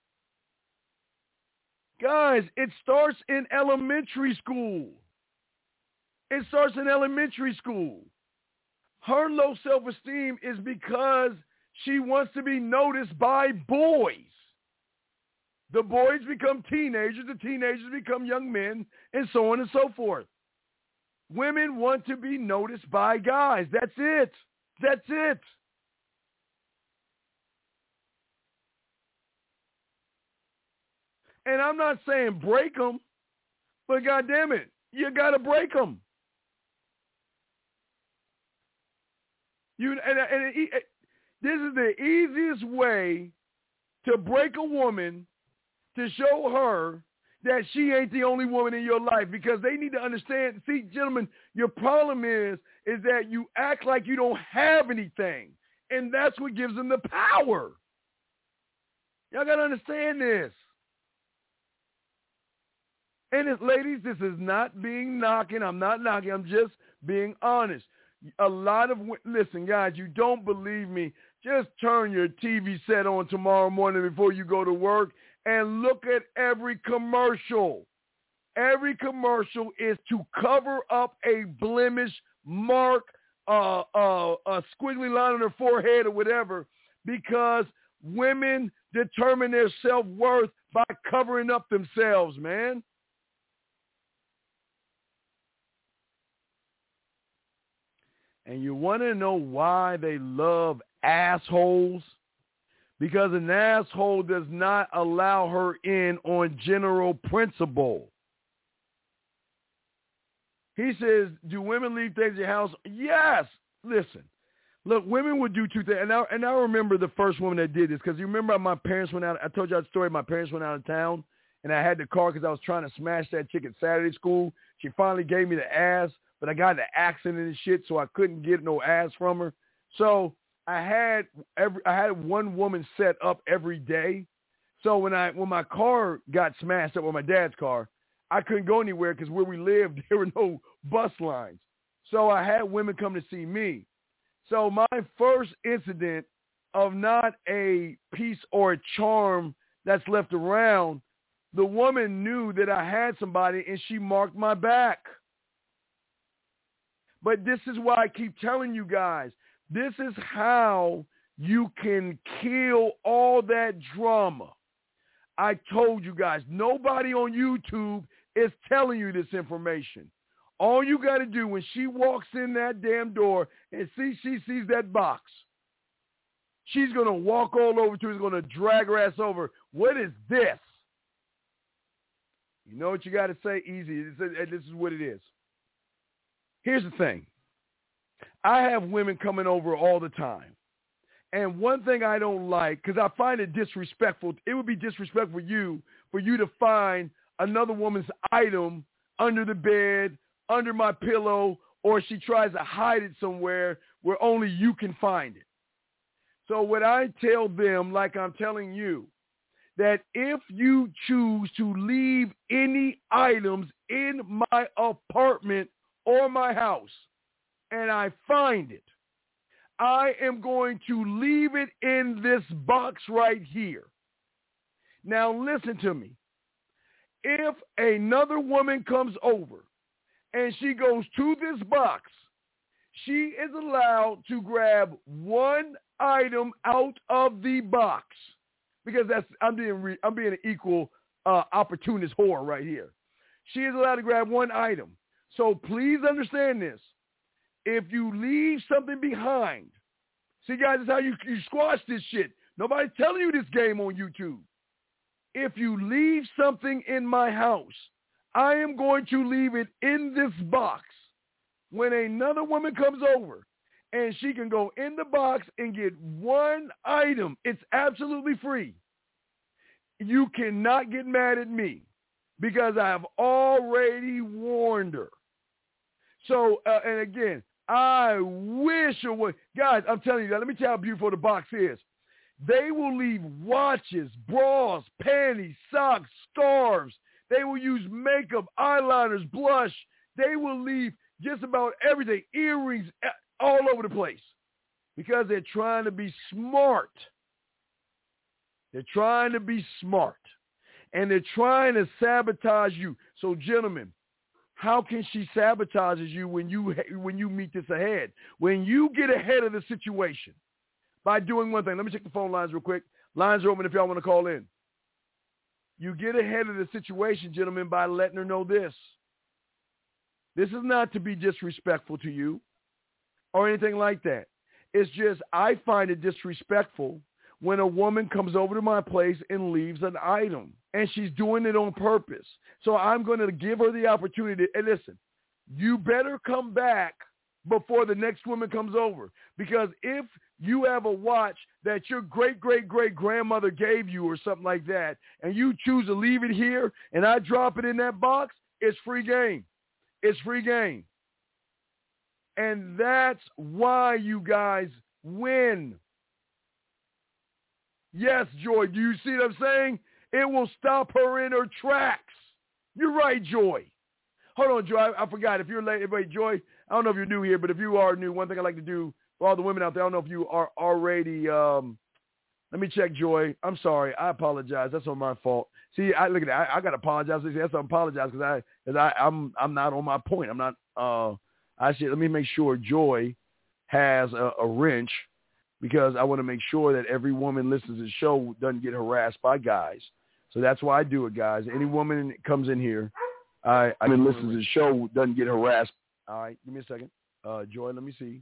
Guys, it starts in elementary school. It starts in elementary school. Her low self-esteem is because she wants to be noticed by boys. The boys become teenagers, the teenagers become young men, and so on and so forth. Women want to be noticed by guys. That's it. That's it. And I'm not saying break them, but goddamn it, you got to break them. You and, and, and it, it, this is the easiest way to break a woman, to show her that she ain't the only woman in your life, because they need to understand. See, gentlemen, your problem is is that you act like you don't have anything, and that's what gives them the power. Y'all got to understand this. And it's, ladies, this is not being knocking. I'm not knocking. I'm just being honest. A lot of, listen, guys, you don't believe me. Just turn your T V set on tomorrow morning before you go to work and look at every commercial. Every commercial is to cover up a blemish, mark, uh, uh, a squiggly line on their forehead or whatever, because women determine their self-worth by covering up themselves, man. And you want to know why they love assholes? Because an asshole does not allow her in on general principle. He says, do women leave things in your house? Yes. Listen, look, women would do two things. And I, and I remember the first woman that did this, because you remember my parents went out. I told you that story. My parents went out of town, and I had the car because I was trying to smash that chick at Saturday school. She finally gave me the ass, but I got in an accident and shit, so I couldn't get no ass from her. So I had every I had one woman set up every day. So when I when my car got smashed up, or my dad's car, I couldn't go anywhere because where we lived, there were no bus lines. So I had women come to see me. So my first incident of not a piece or a charm that's left around, the woman knew that I had somebody, and she marked my back. But this is why I keep telling you guys, this is how you can kill all that drama. I told you guys, nobody on YouTube is telling you this information. All you got to do when she walks in that damn door and see she sees that box, she's going to walk all over to her, going to drag her ass over. What is this? You know what you got to say? Easy. This is what it is. Here's the thing. I have women coming over all the time. And one thing I don't like, because I find it disrespectful, it would be disrespectful for you, for you to find another woman's item under the bed, under my pillow, or she tries to hide it somewhere where only you can find it. So what I tell them, like I'm telling you, that if you choose to leave any items in my apartment or my house, and I find it, I am going to leave it in this box right here. Now listen to me. If another woman comes over and she goes to this box, she is allowed to grab one item out of the box, because that's I'm being re, I'm being an equal uh, opportunist whore right here. She is allowed to grab one item. So please understand this. If you leave something behind, see guys, that's how you, you squash this shit. Nobody's telling you this game on YouTube. If you leave something in my house, I am going to leave it in this box. When another woman comes over and she can go in the box and get one item, it's absolutely free. You cannot get mad at me because I have already warned her. So, uh, and again, I wish it would. Guys, I'm telling you that. Let me tell you how beautiful the box is. They will leave watches, bras, panties, socks, scarves. They will use makeup, eyeliners, blush. They will leave just about everything, earrings, all over the place, because they're trying to be smart. They're trying to be smart, and they're trying to sabotage you. So, gentlemen, how can she sabotage you when you when you meet this ahead? When you get ahead of the situation by doing one thing. Let me check the phone lines real quick. Lines are open if y'all want to call in. You get ahead of the situation, gentlemen, by letting her know this. This is not to be disrespectful to you or anything like that. It's just I find it disrespectful when a woman comes over to my place and leaves an item, and she's doing it on purpose. So I'm going to give her the opportunity. And listen, you better come back before the next woman comes over, because if you have a watch that your great-great-great-grandmother gave you or something like that, and you choose to leave it here and I drop it in that box, it's free game. It's free game. And that's why you guys win. Yes, Joy, do you see what I'm saying? It will stop her in her tracks. You're right, Joy. Hold on, Joy. I, I forgot. If you're late, everybody, Joy, I don't know if you're new here, but if you are new, one thing I like to do for all the women out there, I don't know if you are already, um, let me check, Joy. I'm sorry. I apologize. That's on my fault. See, I look at that. I, I got to apologize. See, that's I apologize because I, cause I, I'm, I'm not on my point. I'm not, uh, I should, let me make sure Joy has a, a wrench, because I want to make sure that every woman listens to the show doesn't get harassed by guys. So that's why I do it, guys. Any woman that comes in here, I, I mean, listens to the show doesn't get harassed. All right, give me a second. Uh, Joy, let me see.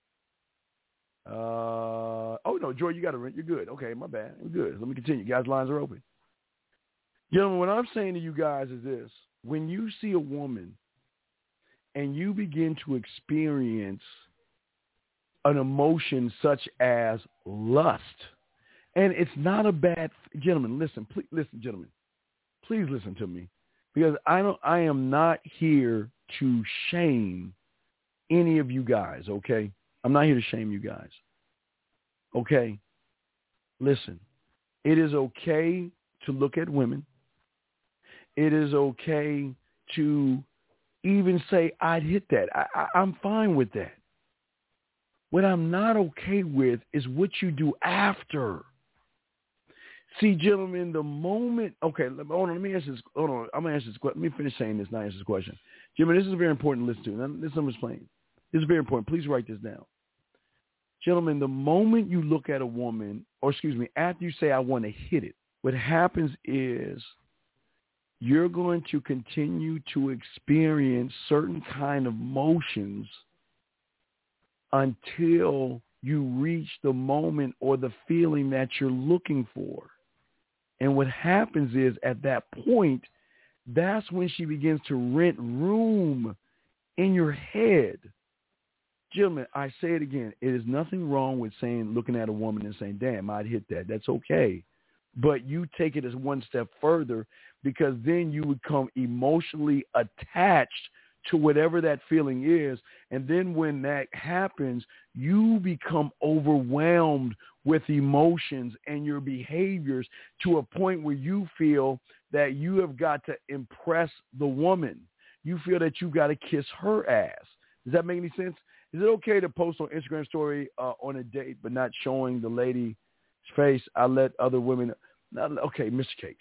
Uh, oh, no, Joy, you got a wrench. You're good. Okay, my bad. We're good. Let me continue. Guys, lines are open. Gentlemen, what I'm saying to you guys is this. When you see a woman and you begin to experience an emotion such as lust, and it's not a bad, gentlemen, listen, please, listen, gentlemen, please listen to me, because I don't, I am not here to shame any of you guys, okay? I'm not here to shame you guys, okay? Listen, it is okay to look at women. It is okay to even say, I'd hit that. I, I, I'm fine with that. What I'm not okay with is what you do after. See, gentlemen, the moment, okay, hold on, let me answer this, hold on, I'm going to answer this question. Let me finish saying this and I answer this question. Gentlemen, this is very important to listen to. Now, this is what I'm explaining. This is very important. Please write this down. Gentlemen, the moment you look at a woman, or excuse me, after you say, I want to hit it, what happens is you're going to continue to experience certain kind of motions until you reach the moment or the feeling that you're looking for. And what happens is at that point, that's when she begins to rent room in your head. Gentlemen, I say it again. It is nothing wrong with saying, looking at a woman and saying, damn, I'd hit that. That's okay. But you take it as one step further, because then you become emotionally attached to whatever that feeling is. And then when that happens, you become overwhelmed with emotions and your behaviors to a point where you feel that you have got to impress the woman. You feel that you got to kiss her ass. Does that make any sense? Is it okay to post on Instagram story uh, on a date but not showing the lady's face? I let other women. Not, okay, Mister Cakes.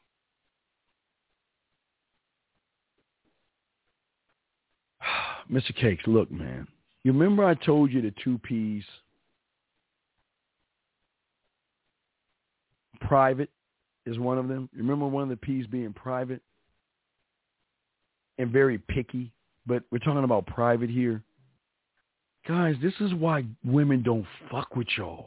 Mister Cakes, look, man. You remember I told you the two P's? Private is one of them. You remember one of the P's being private and very picky? But we're talking about private here. Guys, this is why women don't fuck with y'all.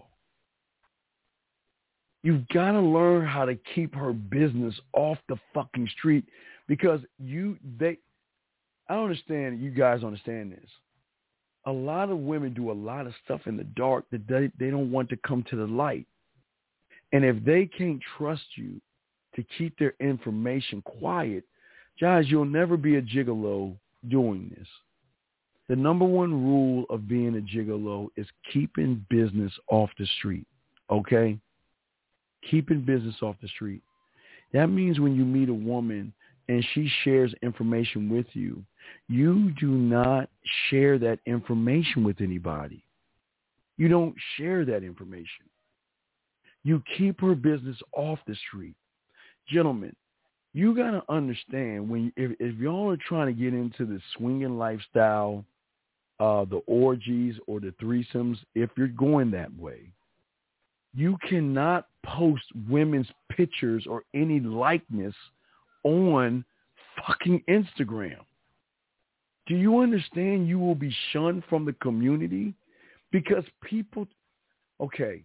You've got to learn how to keep her business off the fucking street because you, they, I don't understand. You guys understand this. A lot of women do a lot of stuff in the dark that they, they don't want to come to the light. And if they can't trust you to keep their information quiet, guys, you'll never be a gigolo doing this. The number one rule of being a gigolo is keeping business off the street, okay? Keeping business off the street. That means when you meet a woman and she shares information with you, you do not share that information with anybody. You don't share that information. You keep her business off the street. Gentlemen, you got to understand when if, if y'all are trying to get into the swinging lifestyle, uh, the orgies or the threesomes, if you're going that way, you cannot post women's pictures or any likeness on fucking Instagram. Do you understand you will be shunned from the community? Because people, okay,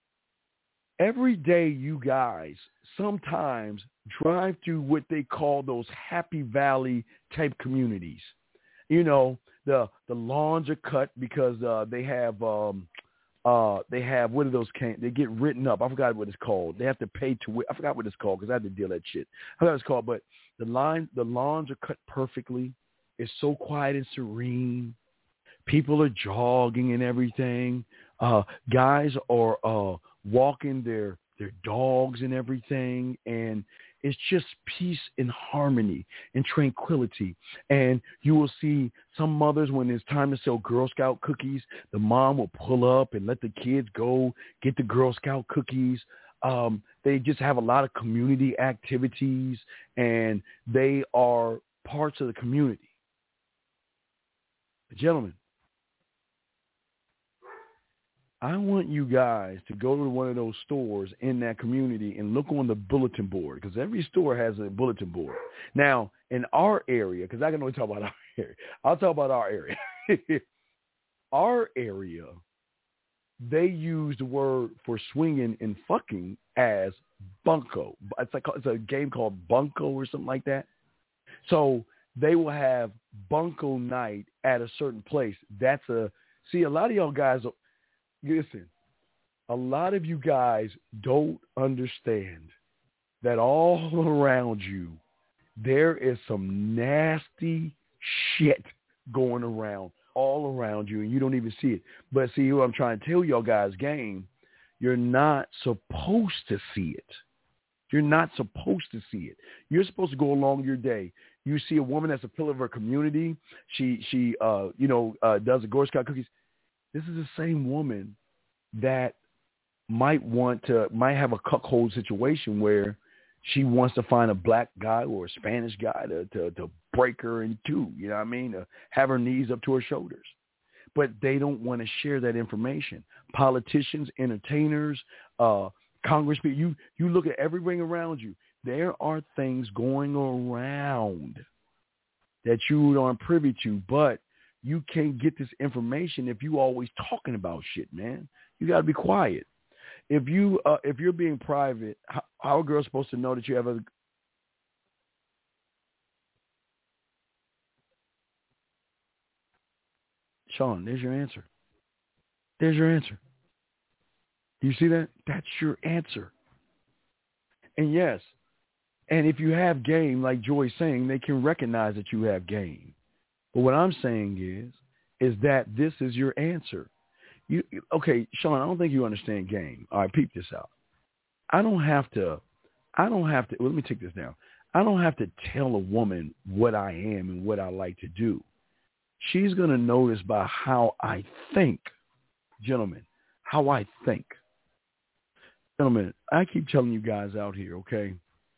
every day you guys sometimes drive through what they call those Happy Valley type communities. You know, the the lawns are cut because uh, they have um, uh, they have what are those? Can they get written up? I forgot what it's called. They have to pay to. I forgot what it's called because I had to deal with that shit. I forgot what it's called, but the line the lawns are cut perfectly. It's so quiet and serene. People are jogging and everything. Uh, guys are uh, walking their their dogs and everything, and it's just peace and harmony and tranquility. And you will see some mothers, when it's time to sell Girl Scout cookies, the mom will pull up and let the kids go get the Girl Scout cookies. Um, they just have a lot of community activities, and they are parts of the community. Gentlemen, I want you guys to go to one of those stores in that community and look on the bulletin board, because every store has a bulletin board. Now, in our area, because I can only talk about our area, I'll talk about our area. Our area, they use the word for swinging and fucking as bunco. It's like it's a game called bunco or something like that. So they will have bunco night at a certain place. That's a see. A lot of y'all guys. Listen, a lot of you guys don't understand that all around you, there is some nasty shit going around all around you, and you don't even see it. But see, what I'm trying to tell y'all guys, gang, you're not supposed to see it. You're not supposed to see it. You're supposed to go along your day. You see a woman that's a pillar of her community. She, she, uh, you know, uh, does the Girl Scout cookies. This is the same woman that might want to, might have a cuckold situation where she wants to find a black guy or a Spanish guy to, to, to break her in two, you know what I mean? To have her knees up to her shoulders. But they don't want to share that information. Politicians, entertainers, uh, congresspeople, you, you look at everything around you. There are things going around that you aren't privy to, but you can't get this information if you always talking about shit, man. You got to be quiet. If you uh, if you're being private, how, how are girls supposed to know that you have a Sean, there's your answer. There's your answer. Do you see that? That's your answer. And yes, and if you have game, like Joy's saying, they can recognize that you have game. But what I'm saying is, is that this is your answer. You okay, Sean? I don't think you understand game. All right, peep this out. I don't have to. I don't have to. Well, let me take this down. I don't have to tell a woman what I am and what I like to do. she's going to notice by how I think, gentlemen, how I think. Gentlemen, I keep telling you guys out here, okay?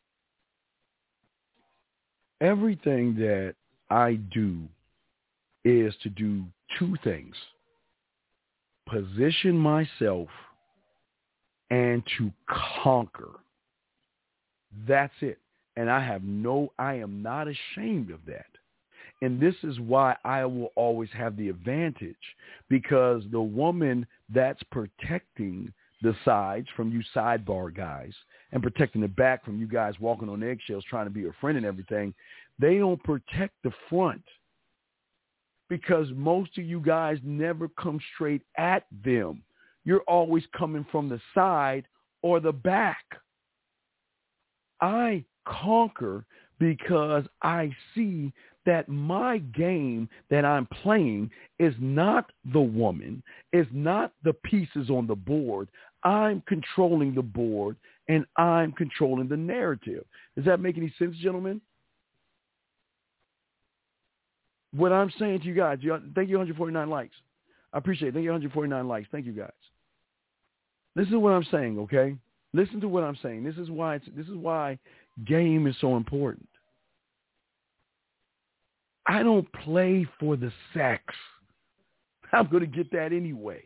Everything that I do is to do two things. Position myself and to conquer. That's it. And I have no, I am not ashamed of that. And this is why I will always have the advantage, because the woman that's protecting the sides from you sidebar guys and protecting the back from you guys walking on eggshells trying to be a friend and everything, they don't protect the front because most of you guys never come straight at them. You're always coming from the side or the back. I conquer because I see that my game that I'm playing is not the woman, is not the pieces on the board. I'm controlling the board, and I'm controlling the narrative. Does that make any sense, gentlemen? What I'm saying to you guys, thank you, one hundred forty-nine likes. I appreciate it. Thank you, one hundred forty-nine likes. Thank you, guys. This is what I'm saying, okay? Listen to what I'm saying. This is why it's, this is why game is so important. I don't play for the sex. I'm going to get that anyway.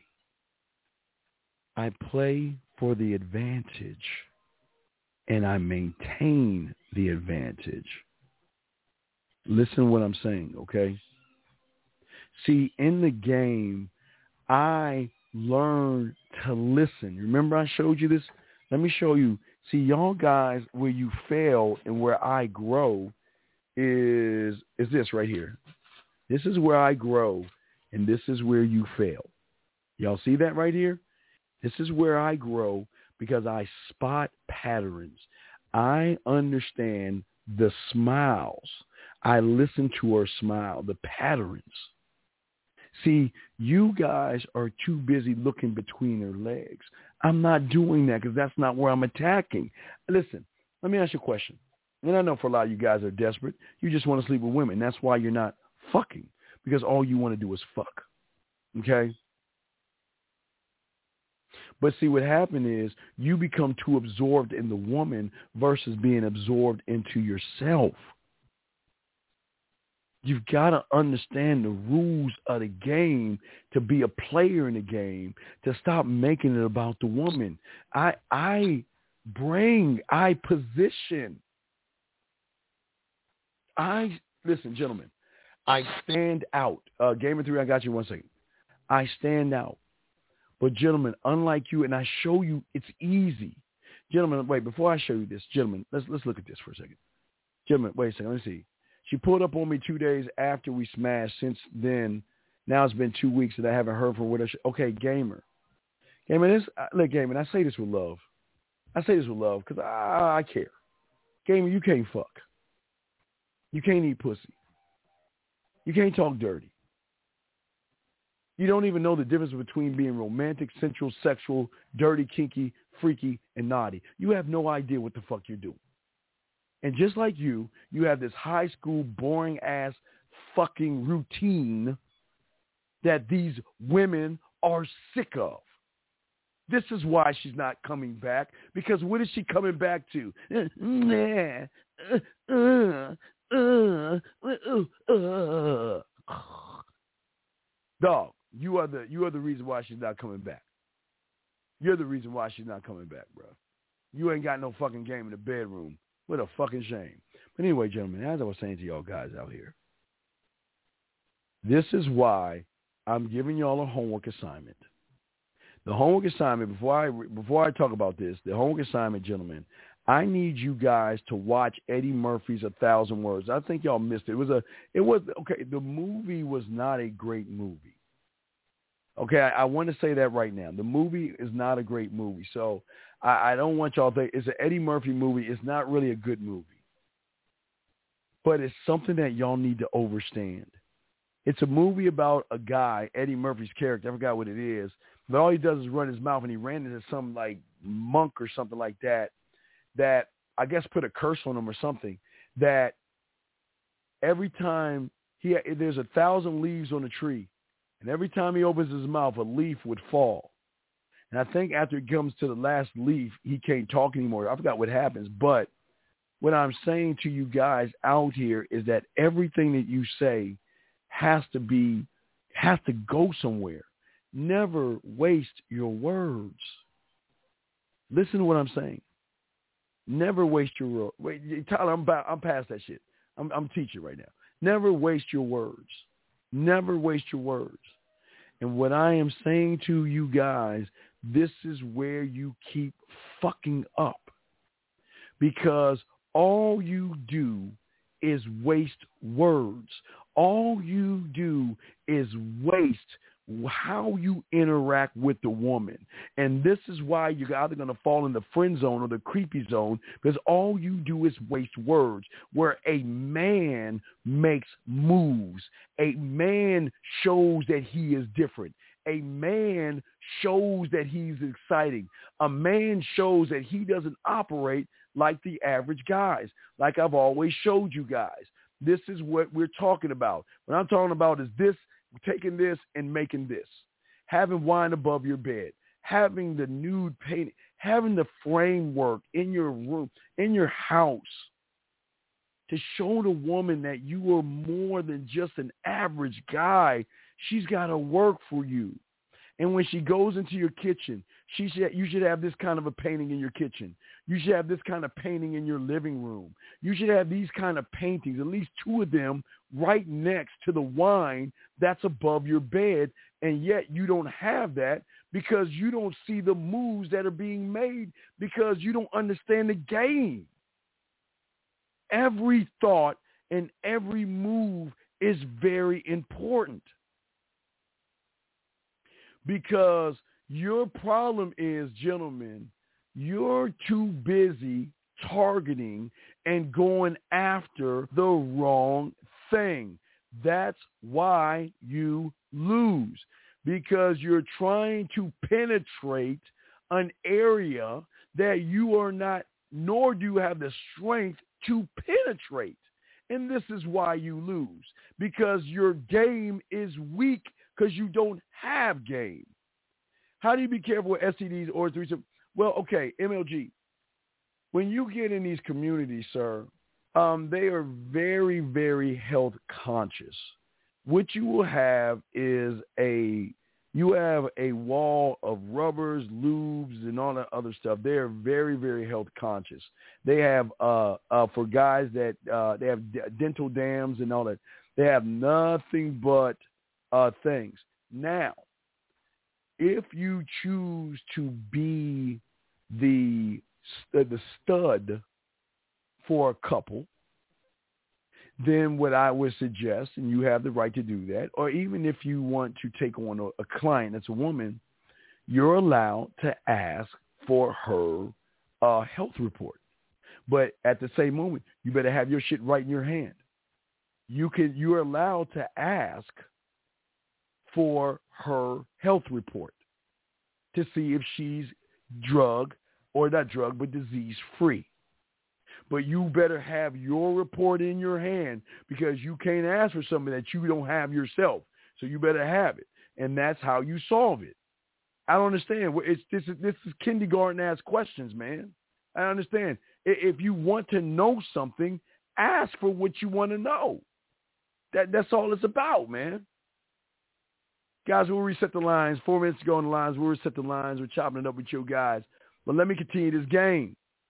I play for the advantage, and I maintain the advantage. Listen to what I'm saying, okay? See, in the game, I learn to listen. Remember I showed you this? Let me show you. See, y'all guys, where you fail and where I grow is is this right here. This is where I grow, and this is where you fail. Y'all see that right here? This is where I grow because I spot patterns. I understand the smiles. I listen to her smile, the patterns. See, you guys are too busy looking between her legs. I'm not doing that because that's not where I'm attacking. Listen, let me ask you a question. And I know for a lot of you guys are desperate. You just want to sleep with women. That's why you're not fucking, because all you want to do is fuck. Okay? But see, what happened is you become too absorbed in the woman versus being absorbed into yourself. You've got to understand the rules of the game to be a player in the game, to stop making it about the woman. I I bring, I position. I, listen, gentlemen, I stand out. Uh, Gamer three, I got you one second. I stand out. But gentlemen, unlike you, and I show you it's easy. Gentlemen, wait, before I show you this, gentlemen, let's let's look at this for a second. Gentlemen, wait a second, let me see. She pulled up on me two days after we smashed. Since then, now it's been two weeks that I haven't heard from her. Okay, Gamer. Gamer, this, look, Gamer, I say this with love. I say this with love because I, I care. Gamer, you can't fuck. You can't eat pussy. You can't talk dirty. You don't even know the difference between being romantic, sensual, sexual, dirty, kinky, freaky, and naughty. You have no idea what the fuck you're doing. And just like you, you have this high school boring-ass fucking routine that these women are sick of. This is why she's not coming back, because what is she coming back to? Uh, uh, uh, uh, uh. Dog, you are the you are the reason why she's not coming back. You're the reason why she's not coming back, bro. You ain't got no fucking game in the bedroom. What a fucking shame. But anyway, gentlemen, as I was saying to y'all guys out here, this is why I'm giving y'all a homework assignment. The homework assignment, before I before I talk about this, the homework assignment, gentlemen, I need you guys to watch Eddie Murphy's A Thousand Words. I think y'all missed it. It was a, it was, okay, the movie was not a great movie. Okay, I, I want to say that right now. The movie is not a great movie. So I, I don't want y'all to think it's an Eddie Murphy movie. It's not really a good movie. But it's something that y'all need to understand. It's a movie about a guy, Eddie Murphy's character. I forgot what it is. But all he does is run his mouth, and he ran into some, like, monk or something like that, that I guess put a curse on him or something, that every time he there's a thousand leaves on a tree, and every time he opens his mouth, a leaf would fall. And I think after it comes to the last leaf, he can't talk anymore. I forgot what happens, but what I'm saying to you guys out here is that everything that you say has to be, has to go somewhere. Never waste your words. Listen to what I'm saying. Never waste your words. Wait, Tyler, I'm, about, I'm past that shit. I'm, I'm teaching right now. Never waste your words. Never waste your words. And what I am saying to you guys, this is where you keep fucking up. Because all you do is waste words. All you do is waste how you interact with the woman. And this is why you're either going to fall in the friend zone or the creepy zone, because all you do is waste words. Where a man makes moves. A man shows that he is different. A man shows that he's exciting. A man shows that he doesn't operate like the average guys, like I've always showed you guys. This is what we're talking about. What I'm talking about is this, taking this and making this, having wine above your bed, having the nude painting, having the framework in your room, in your house, to show the woman that you are more than just an average guy. She's got to work for you. And when she goes into your kitchen, she should, you should have this kind of a painting in your kitchen. You should have this kind of painting in your living room. You should have these kind of paintings, at least two of them, right next to the wine that's above your bed. And yet you don't have that because you don't see the moves that are being made, because you don't understand the game. Every thought and every move is very important. Because your problem is, gentlemen, you're too busy targeting and going after the wrong thing. That's why you lose, because you're trying to penetrate an area that you are not, nor do you have the strength to penetrate. And this is why you lose, because your game is weak, because you don't have game. How do you be careful with S T Ds or three? Well, okay, M L G. When you get in these communities, sir, um, they are very, very health conscious. What you will have is a you have a wall of rubbers, lubes, and all that other stuff. They are very, very health conscious. They have uh, uh, for guys that uh, they have d- dental dams and all that. They have nothing but uh, things. Now, if you choose to be the the stud for a couple, then what I would suggest, and you have the right to do that, or even if you want to take on a, a client that's a woman, you're allowed to ask for her uh, health report. But at the same moment, you better have your shit right in your hand. You can, you're allowed to ask for her health report to see if she's drug or not drug, but disease free. But you better have your report in your hand, because you can't ask for something that you don't have yourself. So you better have it. And that's how you solve it. I don't understand. It's, this, is, this is kindergarten-ass questions, man. I understand. If you want to know something, ask for what you want to know. That, that's all it's about, man. Guys, we'll reset the lines. Four minutes ago on the lines, we'll reset the lines. We're chopping it up with you guys. But let me continue this game.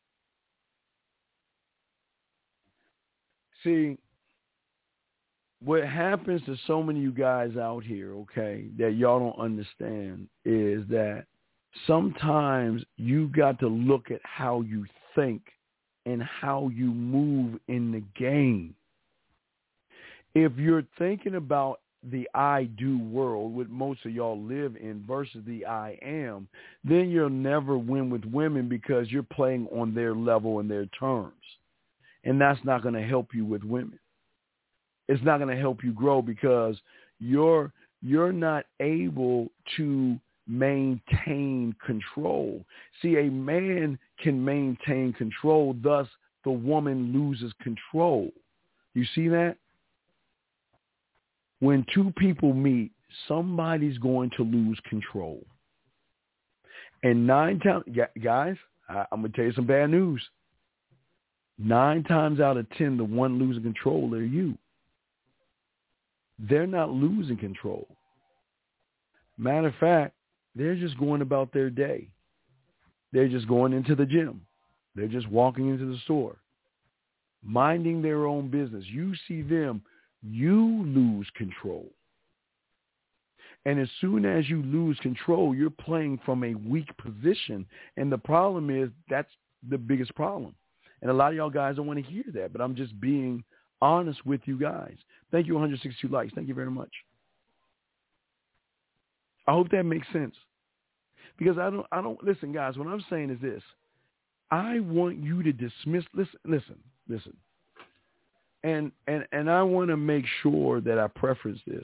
See, what happens to so many of you guys out here, okay, that y'all don't understand is that sometimes you got to look at how you think and how you move in the game. If you're thinking about the I do world, what most of y'all live in, versus the I am, then you'll never win with women, because you're playing on their level and their terms. And that's not going to help you with women. It's not going to help you grow, because you're you're not able to maintain control. See, a man can maintain control, thus the woman loses control. You see that? when two people meet, somebody's going to lose control. And nine times, guys, I, I'm going to tell you some bad news. Nine times out of ten, the one losing control, they're you. They're not losing control. Matter of fact, they're just going about their day. They're just going into the gym. They're just walking into the store, minding their own business. You see them, you lose control. And as soon as you lose control, you're playing from a weak position. And the problem is that's the biggest problem. And a lot of y'all guys don't want to hear that, but I'm just being honest with you guys. Thank you, one hundred sixty-two likes. Thank you very much. I hope that makes sense. Because I don't, I don't, listen, guys, what I'm saying is this. I want you to dismiss, listen, listen, listen. And, and, and I want to make sure that I preference this.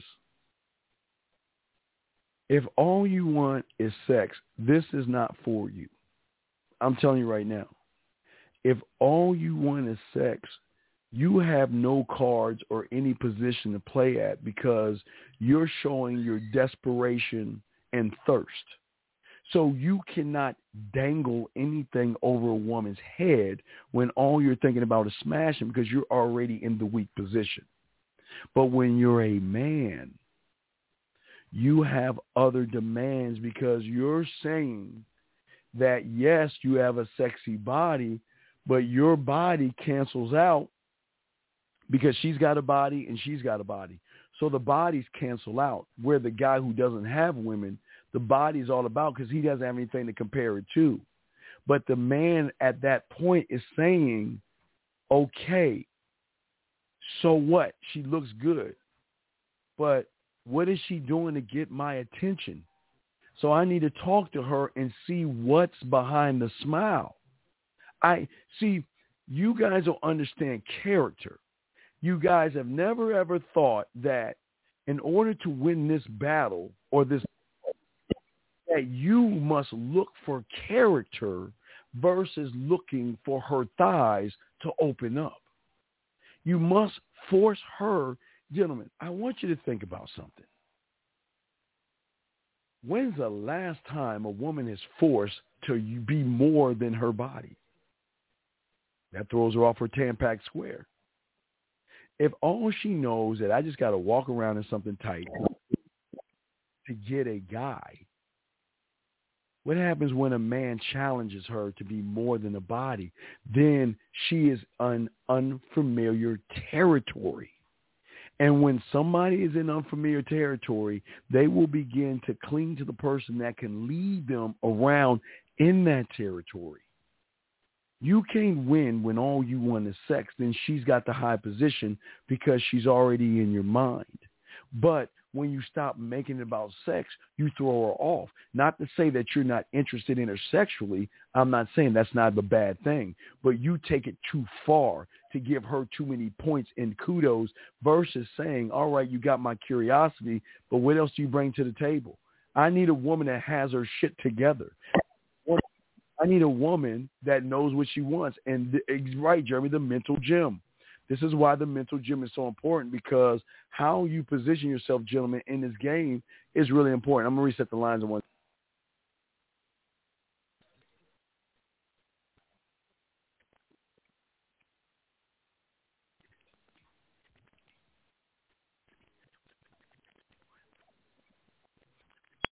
If all you want is sex, this is not for you. I'm telling you right now. If all you want is sex, you have no cards or any position to play at because you're showing your desperation and thirst. So you cannot dangle anything over a woman's head when all you're thinking about is smashing because you're already in the weak position. But when you're a man, you have other demands because you're saying that, yes, you have a sexy body, but your body cancels out because she's got a body and she's got a body. So the bodies cancel out, where the guy who doesn't have women, the body's all about because he doesn't have anything to compare it to. But the man at that point is saying, okay, so what? She looks good. But what is she doing to get my attention? So I need to talk to her and see what's behind the smile. I see, you guys don't understand character. You guys have never, ever thought that in order to win this battle or this, that you must look for character versus looking for her thighs to open up. You must force her. Gentlemen, I want you to think about something. When's the last time a woman is forced to be more than her body? That throws her off her Tampax square. If all she knows that I just got to walk around in something tight to get a guy, what happens when a man challenges her to be more than a body? Then she is in unfamiliar territory. And when somebody is in unfamiliar territory, they will begin to cling to the person that can lead them around in that territory. You can't win when all you want is sex. Then she's got the high position because she's already in your mind. But when you stop making it about sex, you throw her off. Not to say that you're not interested in her sexually. I'm not saying that's not a bad thing. But you take it too far to give her too many points and kudos versus saying, all right, you got my curiosity, but what else do you bring to the table? I need a woman that has her shit together. I need a woman that knows what she wants. And it's right, Jeremy, the mental gym. This is why the mental gym is so important, because how you position yourself, gentlemen, in this game is really important. I'm going to reset the lines in one.